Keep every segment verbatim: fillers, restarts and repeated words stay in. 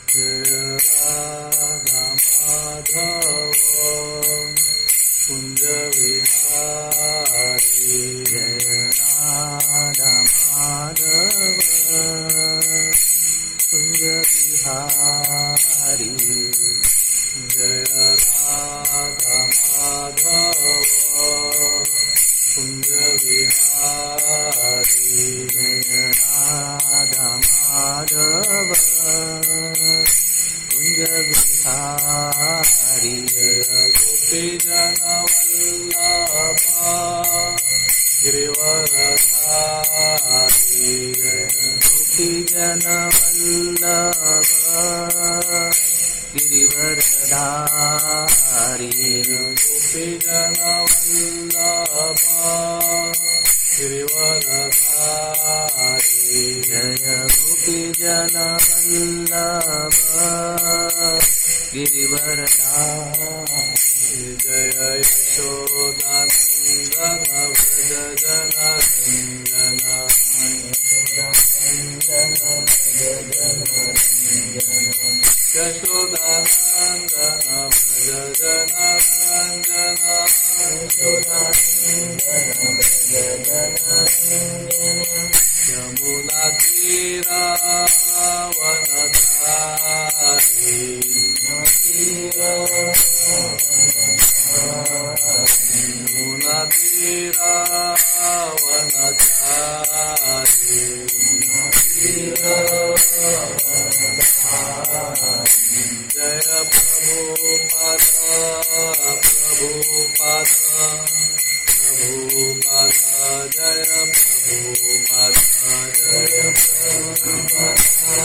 जय राधा माधव कुंज विहारी जय राधा माधव कुंज विहारी जय राधा माधव कुंज विहारी जय राधा माधव कुंज विहारी जय गोपी जन वल्लभा गिरिवरधारी जय गोपी जन वल्लभा गिरिवरधारी गोपी जन वल्लभा गिरिवरधारी जय गोपी जन वल्लभा गिरिवरधारी जय यशोदानन्दन व्रज जनरञ्जन यशोदानन्दन व्रज जनरञ्जन यमुनातीरावनचारी यमुनातीरावनचारी जय प्रभुपाद प्रभुपाद प्रभुपाद जय प्रभुपाद जय प्रभुपाद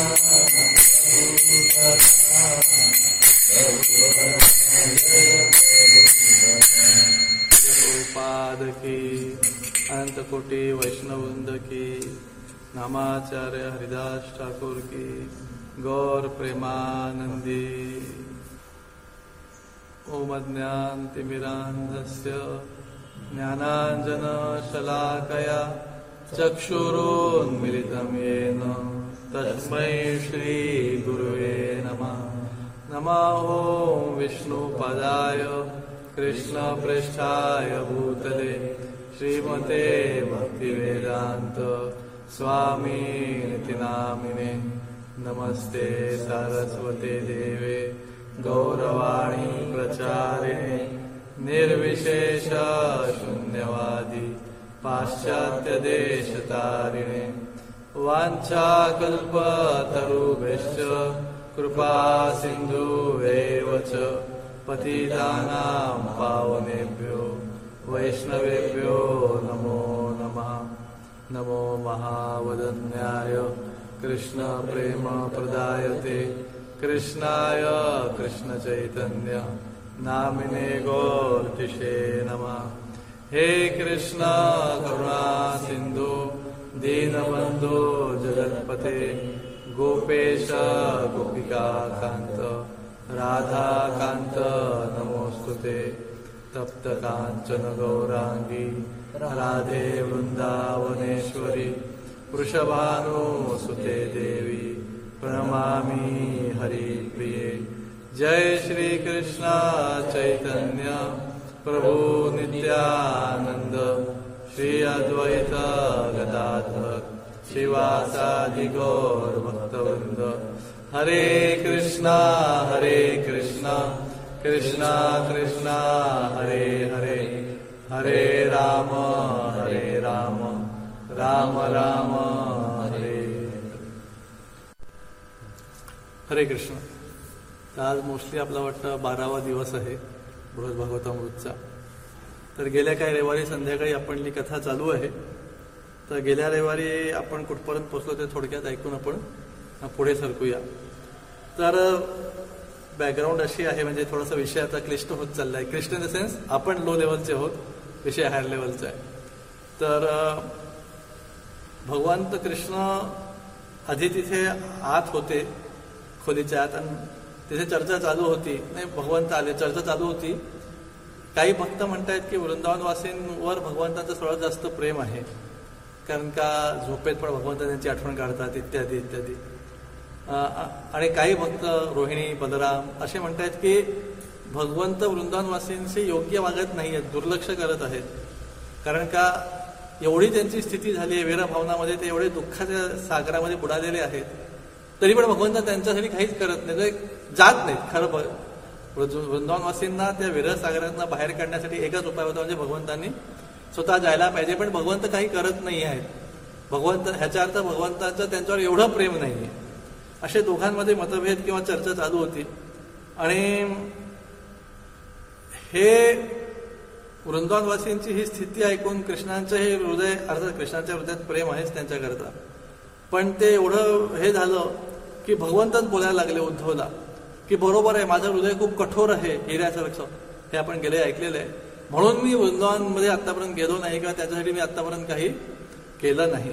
प्रभुपाद की अनंत कोटि वैष्णववृंद की नामाचार्य हरिदास ठाकुर की गौर प्रेमानंदी। ओम अज्ञानतिमिरान्धस्य ज्ञानाञ्जनशलाकया चक्षुरोन्मिलितं येन तस्मै श्रीगुरुवे नमः। नमः ॐ विष्णुपदाय कृष्णपृष्ठाय भूतले श्रीमते भक्तिवेदान्त स्वामीति नामिने। नमस्ते सरस्वते देवे गौरवाणी प्रचारिणे निर्विशेष शून्यवादी पाश्चात्य देशतारिणे। वाञ्छाकल्पतरुभ्यश्च कृपा सिन्धुभ्येव च पतितानां पावनेभ्यो वैष्णवेभ्यो नमो नमः। नमो महावदन्याय कृष्ण प्रेम प्रदायते कृष्णाय कृष्ण चैतन्य नामिने गौरतिषे नमः। हे कृष्ण करुणा सिंधु दीनबंधु जगत्पते गोपेश गोपिका कांत राधा कांत नमोस्तुते। तप्त कांचन गौरांगी राधे वृंदावनेश्वरी वृषभानुसुते देवी प्रणमामि हरिप्रिये। जय श्री कृष्ण चैतन्य प्रभु नित्यानंद श्री अद्वैत गदाधर श्रीवासादि गौर भक्तवृंद। हरे कृष्णा हरे कृष्णा कृष्णा कृष्णा हरे हरे हरे राम हरे राम राम राम हरे हरे कृष्ण। आज मोस्टली आपला वाटतं बारावा दिवस आहे बृहद भागवतामृतचा. तर गेल्या काही रविवारी संध्याकाळी आपली कथा चालू आहे. तर गेल्या रविवारी आपण कुठपर्यंत पोहोचलो ते थोडक्यात ऐकून आपण पुढे सरकूया. तर बॅकग्राऊंड अशी आहे, म्हणजे थोडासा विषय आता क्लिष्ट होत चालला आहे. क्लिष्ट इन द सेन्स आपण लो लेवलचे आहोत, विषय हायर लेवलचा आहे. तर भगवंत कृष्ण आधी तिथे आत होते, खोलीच्या आत, आणि तिथे चर्चा चालू होती. नाही, भगवंत आले, चर्चा चालू होती. काही भक्त म्हणतायत की वृंदावनवासींवर भगवंताचं सर्वात जास्त प्रेम आहे, कारण का झोपेत पण भगवंत त्यांची आठवण काढतात इत्यादी इत्यादी. आणि काही भक्त रोहिणी बलराम असे म्हणतात की भगवंत वृंदावनवासींशी योग्य वागत नाही आहेत, दुर्लक्ष करत आहेत. कारण का एवढी त्यांची स्थिती झाली आहे वीरभावनामध्ये, ते एवढे दुःखाच्या सागरामध्ये बुडालेले आहेत, तरी पण भगवंत त्यांच्यासाठी काहीच करत नाही, जात नाहीत. खरं वृंदावनवासींना त्या विरह सागरांना बाहेर काढण्यासाठी एकच उपाय होता, म्हणजे भगवंतांनी स्वतः जायला पाहिजे. पण भगवंत काही करत नाही आहेत. भगवंत ह्याच्या अर्थ भगवंतांचं त्यांच्यावर एवढं प्रेम नाही. असे दोघांमध्ये मतभेद किंवा चर्चा चालू होती. आणि हे वृंदावनवासींची ही स्थिती ऐकून कृष्णांचं हे हृदय, अर्थात कृष्णाच्या हृदयात प्रेम आहेच त्यांच्याकरता, पण ते एवढं हे झालं की भगवंतच बोलायला लागले उद्धवला की बरोबर आहे, माझं हृदय खूप कठोर आहे हिऱ्यासारखं, हे आपण गेले ऐकलेलं आहे, म्हणून मी वृंदावनमध्ये आतापर्यंत गेलो नाही किंवा त्याच्यासाठी मी आतापर्यंत काही केलं नाही.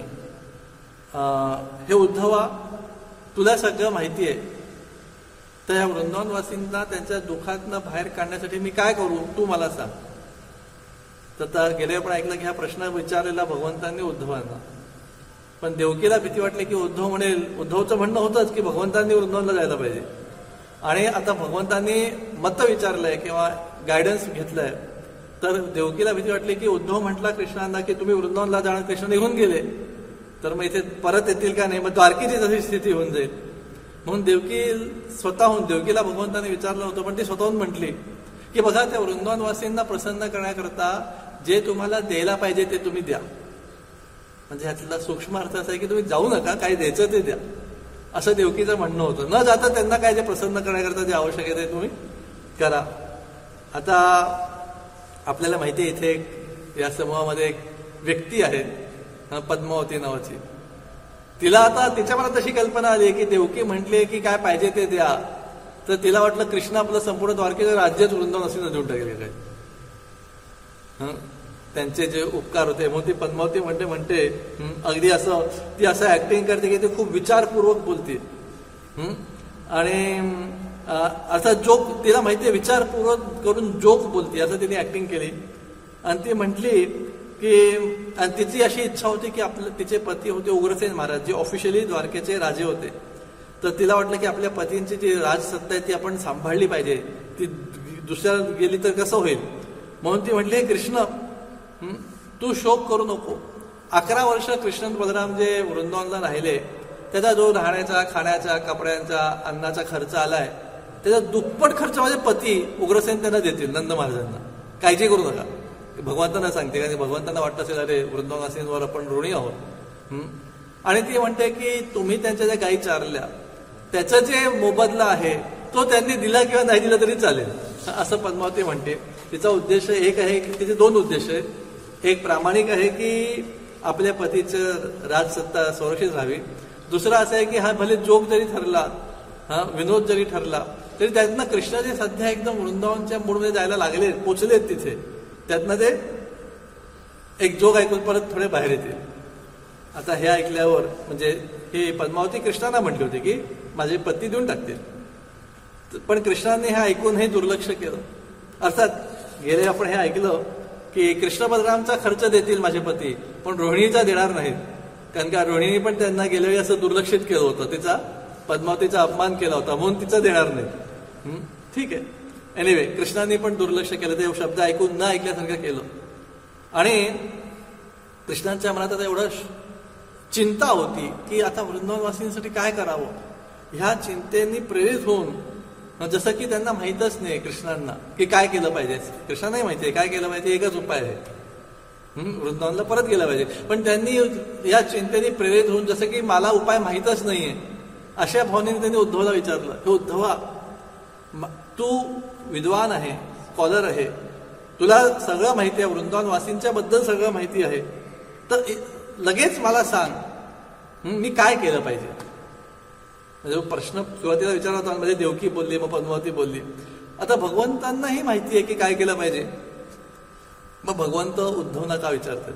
हे उद्धवा, तुला सगळं माहिती आहे, तर ह्या वृंदावनवासींना त्यांच्या दुःखातनं बाहेर काढण्यासाठी मी काय करू, तू मला सांग. तर गेले आपण ऐकलं की हा प्रश्न विचारलेला भगवंतांनी उद्धवांना, पण देवकीला भीती वाटली की उद्धव म्हणेल, उद्धवचं म्हणणं होतंच की भगवंतांनी वृंदावनला जायला पाहिजे, आणि आता भगवंतांनी मत विचारलंय किंवा गायडन्स घेतलंय, तर देवकीला भीती वाटली की उद्धव म्हटला कृष्णांना की तुम्ही वृंदावनला जाणं, कृष्ण निघून गेले तर मग इथे परत येतील का नाही, मग द्वारकेची जशी स्थिती होऊन जाईल. म्हणून देवकी स्वतःहून, देवकीला भगवंताने विचारलं होतं पण ती स्वतःहून म्हटली की बघा, त्या वृंदावनवासींना प्रसन्न करण्याकरता जे तुम्हाला द्यायला पाहिजे ते तुम्ही द्या. म्हणजे ह्यातला सूक्ष्म अर्थ असा आहे की तुम्ही जाऊ नका, काय द्यायचं ते द्या, असं देवकीचं म्हणणं होतं. न जाता त्यांना काय जे प्रसन्न करण्याकरता जे आवश्यक आहे ते तुम्ही करा. आता आपल्याला माहिती आहे इथे एक या समूहामध्ये एक व्यक्ती आहे पद्मावती नावाची. तिला आता तिच्या मनात तशी कल्पना आली की देवकी म्हटली की काय पाहिजे ते द्या, तर तिला वाटलं कृष्ण आपलं संपूर्ण द्वारकेचं राज्यच वृंदावनवासींना देऊन टाकेल काय, त्यांचे जे उपकार होते. म्हणून ती पद्मावती म्हणते म्हणते अगदी असं ती असं ऍक्टिंग करते की ती खूप विचारपूर्वक बोलते, आणि अर्थात जोक तिला माहितीये विचारपूर्वक करून जोक बोलते असं तिने ऍक्टिंग केली. आणि ती म्हटली की, आणि तिची अशी इच्छा होती की आपलं तिचे पती होते उग्रसेन महाराज, जे ऑफिशियली द्वारकेचे राजे होते, तर तिला वाटलं की आपल्या पतींची जी राजसत्ता आहे ती आपण सांभाळली पाहिजे, ती दुसऱ्या गेली तर कसं होईल. म्हणून ती म्हटली, कृष्ण तू शोक करू नको. अकरा वर्ष कृष्ण बलराम जे वृंदावनला राहिले, त्याचा जो राहण्याचा, खाण्याचा, कपड्यांचा, अन्नाचा खर्च आलाय, त्याचा दुप्पट खर्च माझे पती उग्रसेन त्यांना देतील, नंद महाराजांना, काळजी करू नका. भगवंतांना सांगते, कारण भगवंतांना वाटतं असेल अरे वृंदावनवासींवर आपण ऋणी आहोत. आणि ती म्हणते की तुम्ही त्यांच्या ज्या गायी चारल्या त्याचा जे मोबदला आहे तो त्यांनी दिला किंवा नाही दिला तरी चालेल, असं पद्मावती म्हणते. तिचा उद्देश एक आहे की, तिचे दोन उद्देश आहेत. एक प्रामाणिक आहे की आपल्या पतीचं राजसत्ता संरक्षित राहावी. दुसरा असा आहे की हा भले जोक जरी ठरला, हा विनोद जरी ठरला, तरी त्यातनं कृष्ण जे सध्या एकदम वृंदावनच्या मूडमध्ये जायला लागले, पोचलेत तिथे, त्यातनं ते एक जोक ऐकून परत थोडे बाहेर येतील. आता हे ऐकल्यावर म्हणजे ही पद्मावती कृष्णांना म्हटली होती की माझे पती देऊन टाकतील, पण कृष्णाने हे ऐकून हे दुर्लक्ष केलं. अर्थात गेले आपण हे ऐकलं की कृष्ण बलरामचा खर्च देतील माझे पती, पण रोहिणीचा देणार नाहीत, कारण का रोहिणी पण त्यांना गेल्या वेळी असं दुर्लक्षित केलं होतं, तिचा पद्मावतीचा अपमान केला होता, म्हणून तिचं देणार नाही. ठीक आहे, एनिवे कृष्णाने पण दुर्लक्ष केलं, ते शब्द ऐकून न ऐकल्यासारखं केलं. आणि कृष्णांच्या मनात आता एवढं चिंता होती की आता वृंदावनवासींसाठी काय करावं. ह्या चिंतेने प्रेरित होऊन, जसं की त्यांना माहीतच नाही कृष्णांना की काय केलं पाहिजे, कृष्णांनाही माहिती आहे काय केलं पाहिजे, एकच उपाय आहे, वृंदावनला परत गेला पाहिजे. पण त्यांनी या चिंतेने प्रेरित होऊन, जसं की मला उपाय माहीतच नाहीये, अशा भावनेने त्यांनी उद्धवला विचारलं, हे उद्धवा, तू विद्वान आहे, स्कॉलर आहे, तुला सगळं माहिती आहे, वृंदावनवासींच्या बद्दल सगळं माहिती आहे, तर लगेच मला सांग मी काय केलं पाहिजे. म्हणजे प्रश्न सुरुवातीला विचारला होता, म्हणजे देवकी बोलली, मग पद्मावती बोलली. आता भगवंतांनाही माहिती आहे की काय केलं पाहिजे, मग भगवंत उद्धवना का विचारतात,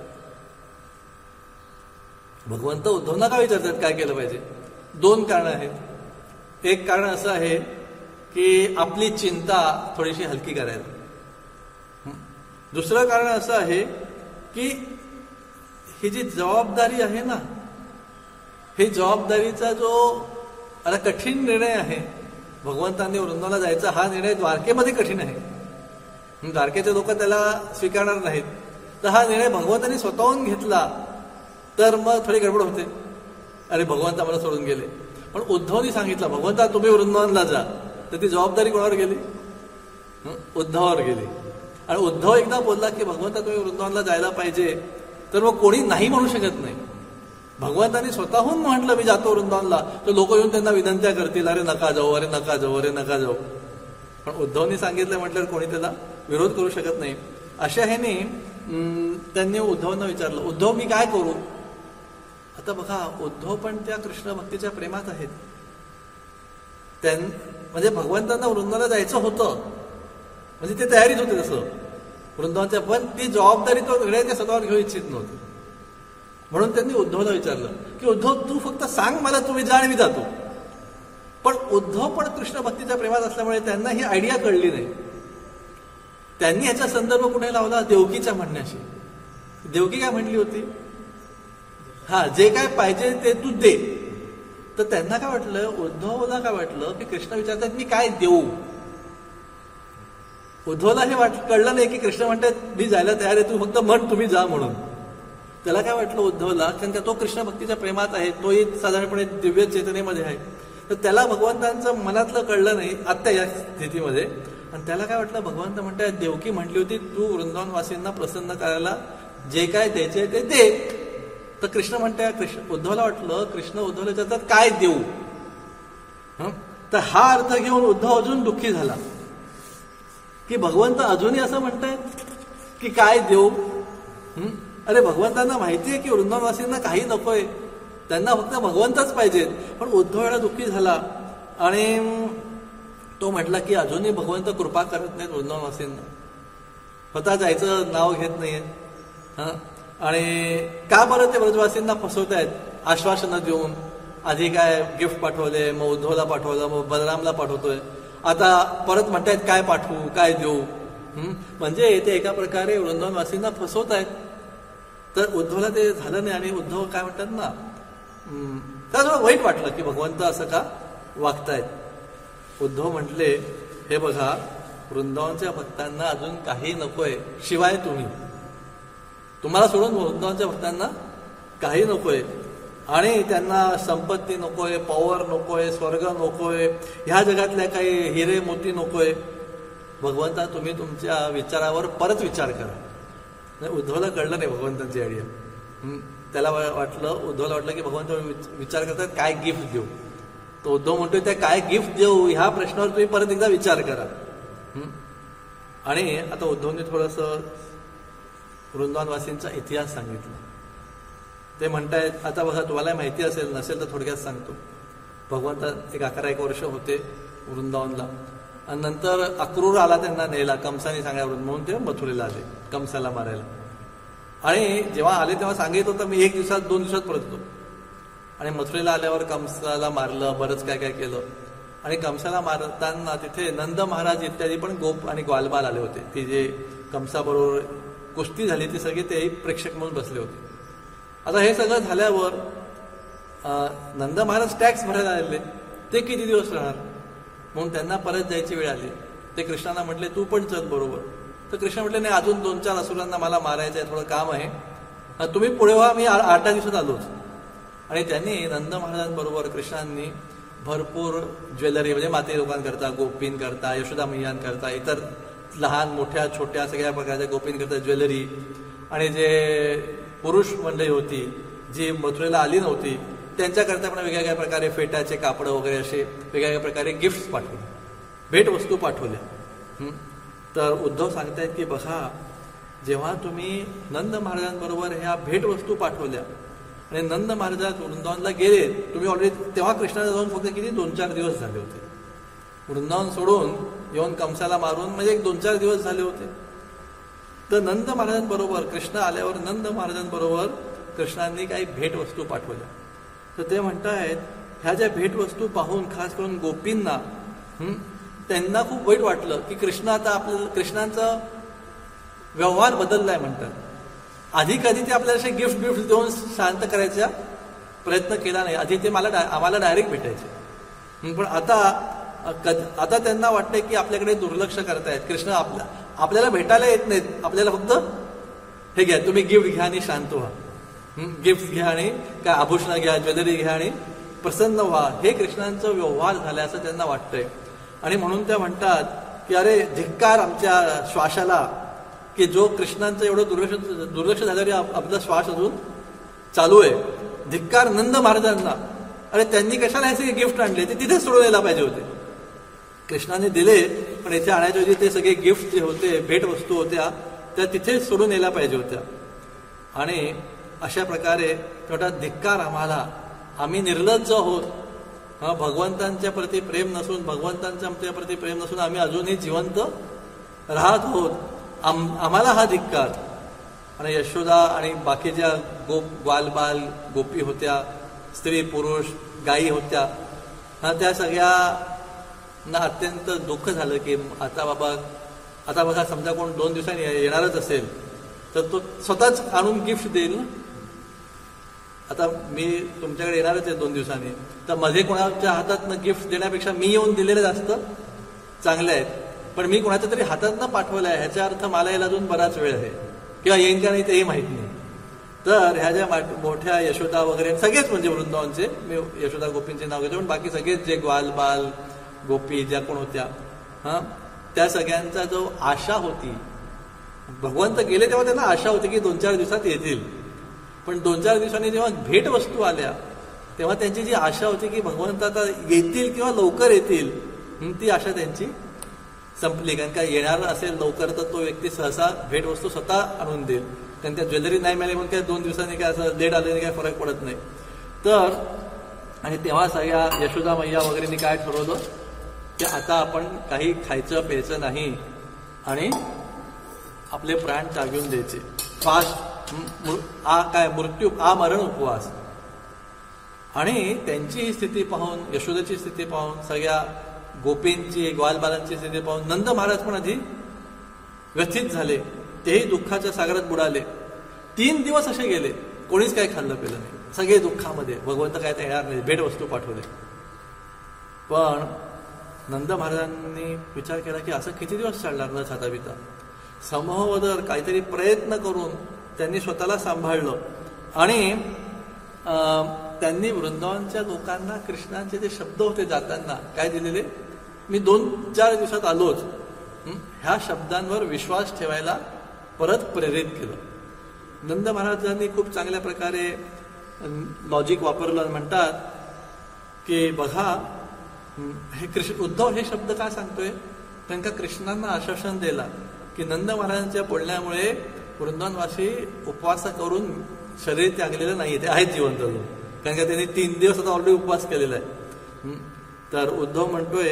भगवंत उद्धवना का विचारतात काय केलं पाहिजे. दोन कारण आहेत. एक कारण असं आहे की आपली चिंता थोडीशी हलकी करायला. दुसरं कारण असं आहे की ही जी जबाबदारी आहे ना, ही जबाबदारीचा जो आता कठीण निर्णय आहे. भगवंतांनी वृंदावनाला जायचा हा निर्णय द्वारकेमध्ये कठीण आहे. द्वारकेचे लोक त्याला स्वीकारणार नाहीत. तर हा निर्णय भगवंतांनी स्वतःहून घेतला तर मग थोडी गडबड होते. अरे भगवंत आम्हाला सोडून गेले. पण उद्धवनी सांगितलं भगवंता तुम्ही वृंदावनला जा. तर ती जबाबदारी कोणावर गेली? उद्धवावर गेली. आणि उद्धव एकदा बोलला की भगवंता तुम्ही वृंदावनला जायला पाहिजे, तर मग कोणी नाही म्हणू शकत नाही. भगवंतांनी स्वतःहून म्हटलं मी जातो वृंदावनला, तर लोक येऊन त्यांना विनंत्या करतील, अरे नका जाऊ, अरे नका जाऊ, अरे नका जाऊ. पण उद्धवनी सांगितलं म्हटल्यावर कोणी त्याला विरोध करू शकत नाही. अशा ह्याने त्यांनी उद्धवांना विचारलं, उद्धव मी काय करू? आता बघा उद्धव पण त्या कृष्ण भक्तीच्या प्रेमात आहेत. त्यां म्हणजे भगवंतांना वृंदावनाला जायचं होतं, म्हणजे ते तयारीत होते तसं वृंदावनच्या, पण ती जबाबदारी तो निर्णय ते स्वतःवर घेऊ इच्छित नव्हते. म्हणून त्यांनी उद्धवला विचारलं की उद्धव तू फक्त सांग मला, तुम्ही जा आणि मी जातो. पण उद्धव पण कृष्ण भक्तीच्या प्रेमात असल्यामुळे त्यांना ही आयडिया कळली नाही. त्यांनी ह्याचा संदर्भ कुठे लावला? देवकीच्या म्हणण्याशी. देवकी काय म्हणली होती? हा जे काय पाहिजे ते तू दे. तर त्यांना काय वाटलं, उद्धवला काय वाटलं की कृष्ण विचारतात मी काय देऊ. उद्धवला हे वाट कळलं नाही की कृष्ण म्हणतात मी जायला तयार आहे, तू फक्त म्हण तुम्ही जा म्हणून. त्याला काय वाटलं उद्धवला, कारण का तो कृष्ण भक्तीच्या प्रेमात आहे, तोही साधारणपणे दिव्य चेतनेमध्ये आहे. तर त्याला भगवंतांचं मनातलं कळलं नाही आत्ता या स्थितीमध्ये. आणि त्याला काय वाटलं, भगवंत म्हणतात देवकी म्हटली होती तू वृंदावनवासींना प्रसन्न करायला जे काय द्यायचे ते दे. तर कृष्ण म्हणताय, कृष्ण उद्धवला वाटलं कृष्ण उद्धवला विचारतात काय देऊ. तर हा अर्थ घेऊन उद्धव अजून दुःखी झाला की भगवंत अजूनही असं म्हणतायत की काय देऊ. अरे भगवंतांना माहितीये की वृंदावनवासींना काही नकोय, त्यांना फक्त भगवंतच पाहिजेत. पण उद्धव एवढा दुःखी झाला आणि तो म्हटला की अजूनही भगवंत कृपा करत नाहीत वृंदावनवासींना, स्वतः जायचं नाव घेत नाहीयेत. हा आणि का बरं ते ब्रजवासींना फसवतायत आश्वासनं देऊन. आधी काय गिफ्ट पाठवले, मग उद्धवला पाठवलं, मग बलरामला पाठवतोय, आता परत म्हणतायत काय पाठवू काय देऊ. म्हणजे ते एका प्रकारे वृंदावनवासींना फसवतायत. तर उद्धवला ते झालं नाही आणि उद्धव काय म्हणतात ना, त्याला थोडं वाईट वाटलं की भगवंत असं का वागतायत. उद्धव म्हटले हे बघा वृंदावनच्या भक्तांना अजून काही नकोय शिवाय तुम्ही, तुम्हाला सोडून वृंदावनच्या भक्तांना काही नकोय. आणि त्यांना संपत्ती नकोय, पॉवर नकोय, स्वर्ग नकोय, ह्या जगातल्या काही हिरे मोती नकोय. भगवंता तुम्ही तुमच्या विचारावर परत विचार करा. उद्धवला कळलं नाही भगवंतांची आयडिया. त्याला वाटलं उद्धवला वाटलं की भगवंत विचार करतात काय गिफ्ट देऊ. तो उद्धव म्हणतोय त्या काय गिफ्ट देऊ ह्या प्रश्नावर तुम्ही परत एकदा विचार करा. आणि आता उद्धवने थोडंसं वृंदावनवासींचा इतिहास सांगितला. ते म्हणतायत आता बघा तुम्हाला माहिती असेल नसेल तर थोडक्यात सांगतो. भगवंत एक अकरा एक वर्ष होते वृंदावनला आणि नंतर अक्रूर आला त्यांना न्यायला, कंसाने सांगायला म्हणून ते मथुरेला आले कंसाला मारायला. आणि जेव्हा आले तेव्हा सांगितलं होतं मी एक दिवसात दोन दिवसात परततो. आणि मथुरेला आल्यावर कंसाला मारलं, बरंच काय काय केलं. आणि कंसाला मारताना तिथे नंद महाराज इत्यादी पण गोप आणि ग्वालबाल आले होते. ती जे कंसाबरोबर कुस्ती झाली ती सगळे ते प्रेक्षक म्हणून बसले होते. आता हे सगळं झाल्यावर नंद महाराज टॅक्स भरायला आलेले, ते किती दिवस राहणार म्हणून त्यांना परत जायची वेळ आली. ते कृष्णांना म्हटले तू पण चल बरोबर. तर कृष्ण म्हटले नाही अजून दोन चार असुरांना मला मारायचं आहे, थोडं काम आहे, तुम्ही पुढे व्हा, मी आठ दहा दिवसात आलोच. आणि त्यांनी नंद महाराजांबरोबर कृष्णांनी भरपूर ज्वेलरी म्हणजे माते लोकांकरता, गोपींकरता, यशोदा मैयांकरता, इतर लहान मोठ्या छोट्या सगळ्या प्रकारच्या गोपींकरता ज्वेलरी आणि जे पुरुष मंडळी होती जी मथुरेला आली नव्हती त्यांच्याकरता पण वेगवेगळ्या प्रकारे फेटाचे कापडं वगैरे असे वेगवेगळ्या प्रकारे गिफ्ट्स पाठवले, भेटवस्तू पाठवल्या. तर उद्धव सांगतायत की बघा जेव्हा तुम्ही नंद महाराजांबरोबर ह्या भेटवस्तू पाठवल्या आणि नंद महाराज वृंदावनला गेले, तुम्ही ऑलरेडी तेव्हा कृष्णाला जाऊन फक्त किती दोन चार दिवस झाले होते. वृंदावन सोडून येऊन कंसाला मारून म्हणजे एक दोन चार दिवस झाले होते. तर नंद महाराजांबरोबर कृष्ण आल्यावर नंद महाराजांबरोबर कृष्णांनी काही भेटवस्तू पाठवल्या. तर ते म्हणतायत ह्या ज्या भेटवस्तू पाहून खास करून गोपींना त्यांना खूप वाईट वाटलं की कृष्ण आता आपल्याला कृष्णांचा व्यवहार बदललाय म्हणतात. आधी कधी ते आपल्याला असे गिफ्ट बिफ्ट देऊन शांत करायचा प्रयत्न केला नाही. आधी ते मला आम्हाला डायरेक्ट भेटायचे पण आता आता त्यांना वाटतंय की आपल्याकडे दुर्लक्ष करतायत. कृष्ण आपल्या आपल्याला भेटायला येत नाहीत, आपल्याला फक्त हे घ्या, तुम्ही गिफ्ट घ्या आणि शांत व्हा, गिफ्ट घ्या आणि काय आभूषण घ्या, ज्वेलरी घ्या आणि प्रसन्न व्हा, हे कृष्णांचा व्यवहार झालाय असं त्यांना वाटतंय. आणि म्हणून त्या म्हणतात की अरे धिक्कार आमच्या श्वासाला, की जो कृष्णांचं एवढं दुर्लक्ष दुर्लक्ष झालं तरी आपला श्वास अजून चालू आहे. धिक्कार नंद महाराजांना, अरे त्यांनी कशाला हे सगळे गिफ्ट आणले, ते तिथेच सोडून यायला पाहिजे होते. कृष्णाने दिले पण इथे आणायच्या ऐवजी ते सगळे गिफ्ट जे होते, भेटवस्तू होत्या, त्या तिथेच सोडून यायला पाहिजे होत्या. आणि अशा प्रकारे छोटा धिक्कार आम्हाला, आम्ही निर्लज्ज आहोत, हा भगवंतांच्या प्रती प्रेम नसून, भगवंतांच्या आमच्या प्रती प्रेम नसून आम्ही अजूनही जिवंत राहत आहोत, आम आम्हाला हा धिक्कार. आणि यशोदा आणि बाकीच्या गोप ग्वालबाल गोपी होत्या, स्त्री पुरुष गायी होत्या, हा त्या सगळ्यांना अत्यंत दुःख झालं की आता बाबा, आता बघा समजा कोण दोन दिवसांनी येणारच असेल तर तो स्वतःच आणून गिफ्ट देईल ना. आता मी तुमच्याकडे येणारच आहे दोन दिवसांनी, तर मध्ये कोणाच्या हातातनं गिफ्ट देण्यापेक्षा मी येऊन दिलेलं जास्त चांगले आहेत. पण मी कोणाच्या तरी हातातनं पाठवलं आहे, ह्याचा अर्थ मला यायला अजून बराच वेळ आहे, किंवा येईन का नाही तेही माहीत नाही. तर ह्या ज्या मोठ्या यशोदा वगैरे सगळेच म्हणजे वृंदावनचे, मी यशोदा गोपींचे नाव घेतो, पण बाकी सगळेच जे ग्वाल बाल गोपी ज्या कोण होत्या, हा त्या सगळ्यांचा जो आशा होती, भगवंत गेले तेव्हा त्यांना आशा होती की दोन चार दिवसात येतील. पण दोन चार दिवसांनी जेव्हा भेटवस्तू आल्या तेव्हा त्यांची जी आशा होती की भगवंत आता येतील किंवा लवकर येतील, ती आशा त्यांची संपली. कारण का येणार असेल लवकर तर तो व्यक्ती सहसा भेटवस्तू स्वतः आणून देईल, कारण त्या ज्वेलरी नाही मिळाली म्हणून काय दोन दिवसांनी काय असं लेट आल्याने काय फरक पडत नाही. तर आणि तेव्हा सगळ्या यशोदा मैया वगैरेंनी काय ठरवलं की आता आपण काही खायचं प्यायचं नाही आणि आपले प्राण त्यागून द्यायचे. फास्ट आ काय मृत्यू आ मरण उपवास. आणि त्यांची ही स्थिती पाहून, यशोदाची स्थिती पाहून, सगळ्या गोपींची ग्वालबालांची स्थिती पाहून नंद महाराज पण आधी व्यथित झाले, तेही दुःखाच्या सागरात बुडाले. तीन दिवस असे गेले, कोणीच काही खाल्लं पिलं नाही, सगळे दुःखामध्ये. भगवंत काय तर येणार नाही, भेटवस्तू पाठवले. पण नंद महाराजांनी विचार केला की असं किती दिवस चालणार न खाता पिता. समूहवदर काहीतरी प्रयत्न करून त्यांनी स्वतःला सांभाळलं आणि त्यांनी वृंदावनच्या लोकांना कृष्णांचे जे शब्द होते जाताना काय दिलेले, मी दोन चार दिवसात आलोच, ह्या शब्दांवर विश्वास ठेवायला परत प्रेरित केलं. नंद महाराजांनी खूप चांगल्या प्रकारे लॉजिक वापरलं. म्हणतात की बघा हे कृष्ण उद्धव हे शब्द का सांगतोय, कारण का कृष्णांना आश्वासन दिला की नंद महाराजांच्या बोलण्यामुळे वृंदावनवासी उपवास करून शरीर त्यागलेलं नाही, ते आहेत जिवंत अजून, कारण का त्यांनी तीन दिवस आता ऑलरेडी उपवास केलेला आहे. तर उद्धव म्हणतोय,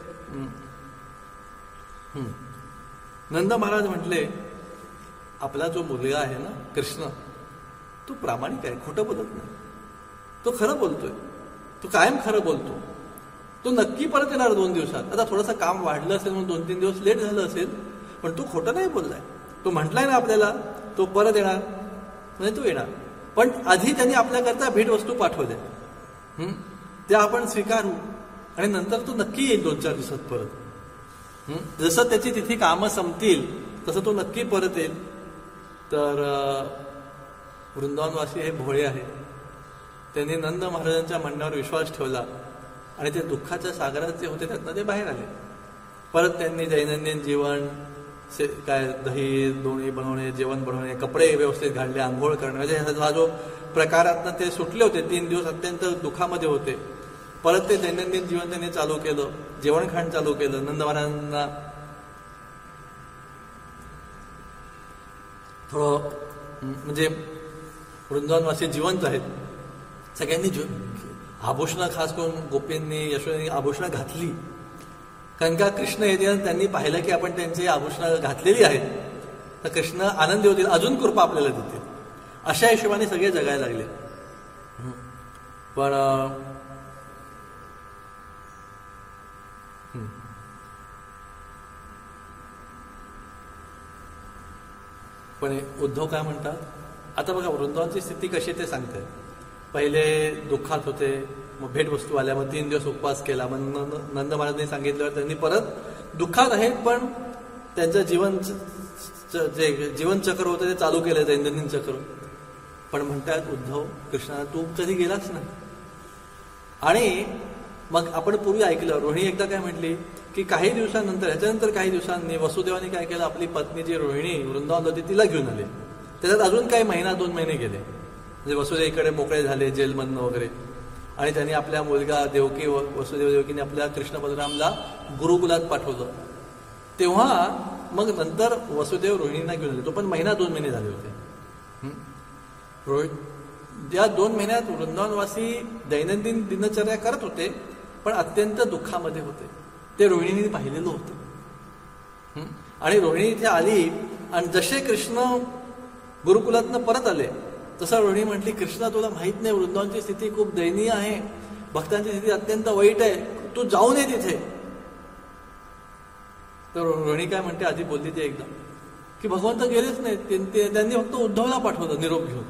नंद महाराज म्हटले आपला जो मुलगा आहे ना कृष्ण, तो प्रामाणिक आहे, खोटं बोलत नाही, तो खरं बोलतोय, तो कायम खरं बोलतो, तो नक्की परत येणार दोन दिवसात. आता थोडंसं काम वाढलं असेल म्हणून दोन तीन दिवस लेट झालं असेल, पण तो खोटं नाही बोललाय, तो म्हटलाय ना आपल्याला तो परत येणार, म्हणजे तो येणार. पण आधी त्यांनी आपल्याकरता भेटवस्तू पाठवल्या, त्या आपण स्वीकारू आणि नंतर तो नक्की येईल दोन चार दिवसात परत. जसं त्याची तिथे कामं संपतील तसं तो नक्की परत येईल. तर वृंदावनवासी हे भोळे आहे, त्यांनी नंद महाराजांच्या म्हणण्यावर विश्वास ठेवला आणि ते दुःखाच्या सागरात जे होते त्यातनं ते बाहेर आले. परत त्यांनी दैनंदिन जीवन, काय दही लोणी बनवणे, जेवण बनवणे, कपडे व्यवस्थित घालणे, आंघोळ करणे, म्हणजे हा जो प्रकारातनं ते सुटले होते, तीन दिवस अत्यंत दुःखामध्ये होते. परत ते दैनंदिन जीवन त्यांनी चालू केलं, जेवण खाण चालू केलं. नंद महाराजांना थोडं म्हणजे वृंदावनवासी जिवंत आहेत, सगळ्यांनी आभूषणं खास करून गोपींनी यशोदांनी आभूषणं घातली, कारण का कृष्ण येते त्यांनी पाहिलं की आपण त्यांची आभूषणं घातलेली आहेत, तर कृष्ण आनंदी होतील, अजून कृपा आपल्याला देतील, अशा हिशोबाने सगळे जगायला लागले. पण पण उद्धव काय म्हणतात, आता बघा वृंदावनची स्थिती कशी ते सांगतात. पहिले दुःखात होते, मग भेटवस्तू आल्या, मग तीन दिवस उपवास केला. मग नंद नंद महाराजांनी सांगितल्यावर त्यांनी परत दुःखात आहेत पण त्यांचं जीवन जे जीवनचक्र होतं ते चालू केलं, दैनंदिन चक्र. पण म्हणतात उद्धव कृष्णा तू कधी गेलाच नाही. आणि मग आपण पूर्वी ऐकलं, रोहिणी एकदा काय म्हटली की काही दिवसानंतर ह्याच्यानंतर काही दिवसांनी वसुदेवाने काय केलं, आपली पत्नी जी रोहिणी वृंदावन होती तिला घेऊन आले. त्याच्यात अजून काही महिना दोन महिने गेले, म्हणजे वसुदेव इकडे मोकळे झाले जेलमधनं वगैरे. आणि त्यांनी आपल्या मुलगा देवकी वसुदेव देवकीने आपल्या कृष्ण बलरामला गुरुकुलात पाठवलं. तेव्हा मग नंतर वसुदेव रोहिणींना घेऊन आले. तो पण महिना दोन महिने झाले होते. रोहित या दोन महिन्यात वृंदावनवासी दैनंदिन दिनचर्या करत होते पण अत्यंत दुःखामध्ये होते. ते रोहिणीने पाहिलेलं होतं. आणि रोहिणी इथे आली आणि जसे कृष्ण गुरुकुलातनं परत आले तसं रोहिणी म्हटली, कृष्णा तुला माहित नाही वृंदावनची स्थिती खूप दयनीय आहे, भक्तांची स्थिती अत्यंत वाईट आहे, तू जाऊन ये तिथे. तर रोहिणी काय म्हणते, आधी बोलली ती एकदा की भगवंत गेलेच नाही, त्यांनी फक्त उद्धवला पाठवलं निरोप घेऊन.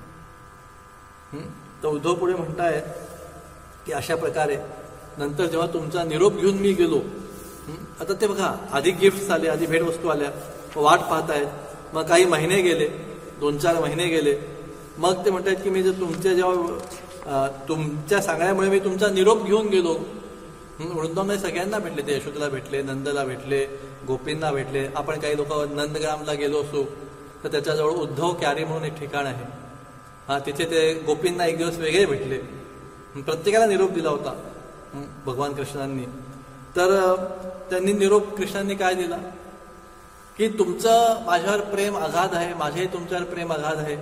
तर उद्धव पुढे म्हणतायत की अशा प्रकारे नंतर जेव्हा तुमचा निरोप घेऊन मी गेलो, आता ते बघा आधी गिफ्ट आले, आधी भेटवस्तू आल्या, वाट पाहतायत. मग काही महिने गेले, दोन चार महिने गेले. मग ते म्हणतात की मी जर तुमच्या जेव्हा तुमच्या सांगण्यामुळे मी तुमचा निरोप घेऊन गेलो, वृंदावनमध्ये सगळ्यांना भेटले, ते यशोदेला भेटले, नंदला भेटले, गोपींना भेटले. आपण काही लोक नंदग्रामला गेलो असो तर त्याच्याजवळ उद्धव क्यारी म्हणून एक ठिकाण आहे, हा तिथे ते गोपींना एक दिवस वेगळे भेटले. प्रत्येकाला निरोप दिला होता भगवान कृष्णांनी. तर त्यांनी निरोप कृष्णांनी काय दिला की तुमचं माझ्यावर प्रेम अगाध आहे, माझेही तुमच्यावर प्रेम अगाध आहे.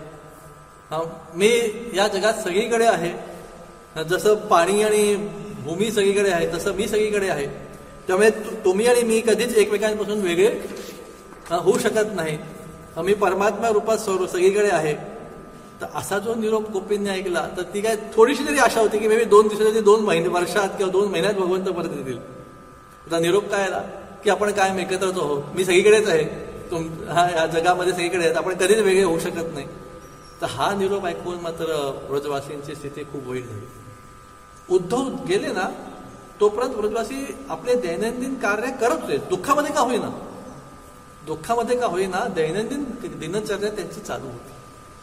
मी या जगात सगळीकडे आहे, जसं पाणी आणि भूमी सगळीकडे आहे तसं मी सगळीकडे आहे. त्यामुळे तुम्ही आणि मी कधीच एकमेकांपासून वेगळे होऊ शकत नाही. मी परमात्मा रूपात सगळीकडे आहे. तर असा जो निरोप गोपींनी ऐकला तर ती काय थोडीशी तरी आशा होती की मे बी दोन दिवसाच्या दोन महिने वर्षात किंवा दोन महिन्यात भगवंत परत येतील. आता निरोप काय आला की आपण कायम एकत्रच आहोत, मी सगळीकडेच आहे, तुम हा या जगामध्ये सगळीकडे आहेत, आपण कधीच वेगळे होऊ शकत नाही. तर हा निरोप ऐकून मात्र व्रजवासींची स्थिती खूप वाईट झाली. उद्धव गेले ना तोपर्यंत व्रजवासी आपले दैनंदिन कार्य करत होते, दुःखामध्ये का होईना दुःखामध्ये का होईना दैनंदिन दिनचर्या त्यांची चालू होती.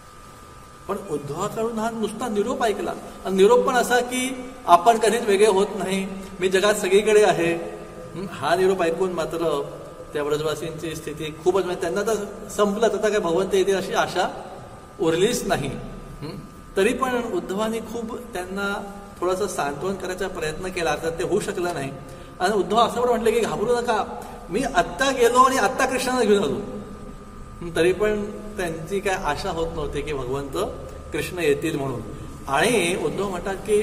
पण उद्धवाकडून हा नुसता निरोप ऐकला, आणि निरोप पण असा की आपण कधीच वेगळे होत नाही, मी जगात सगळीकडे आहे. हा निरोप ऐकून मात्र त्या व्रजवासींची स्थिती खूपच, म्हणजे त्यांना तर संपलं, आता काय भगवंत येतील अशी आशा उरलीच नाही. तरी पण उद्धवानी खूप त्यांना थोडंसं सांत्वन करायचा प्रयत्न केला, तर ते होऊ शकलं नाही. आणि उद्धव असं पण म्हटलं की घाबरू नका, मी आत्ता गेलो आणि आत्ता कृष्णाला घेऊन आलो. तरी पण त्यांची काय आशा होत नव्हती की भगवंत कृष्ण येतील म्हणून. आणि उद्धव म्हणतात की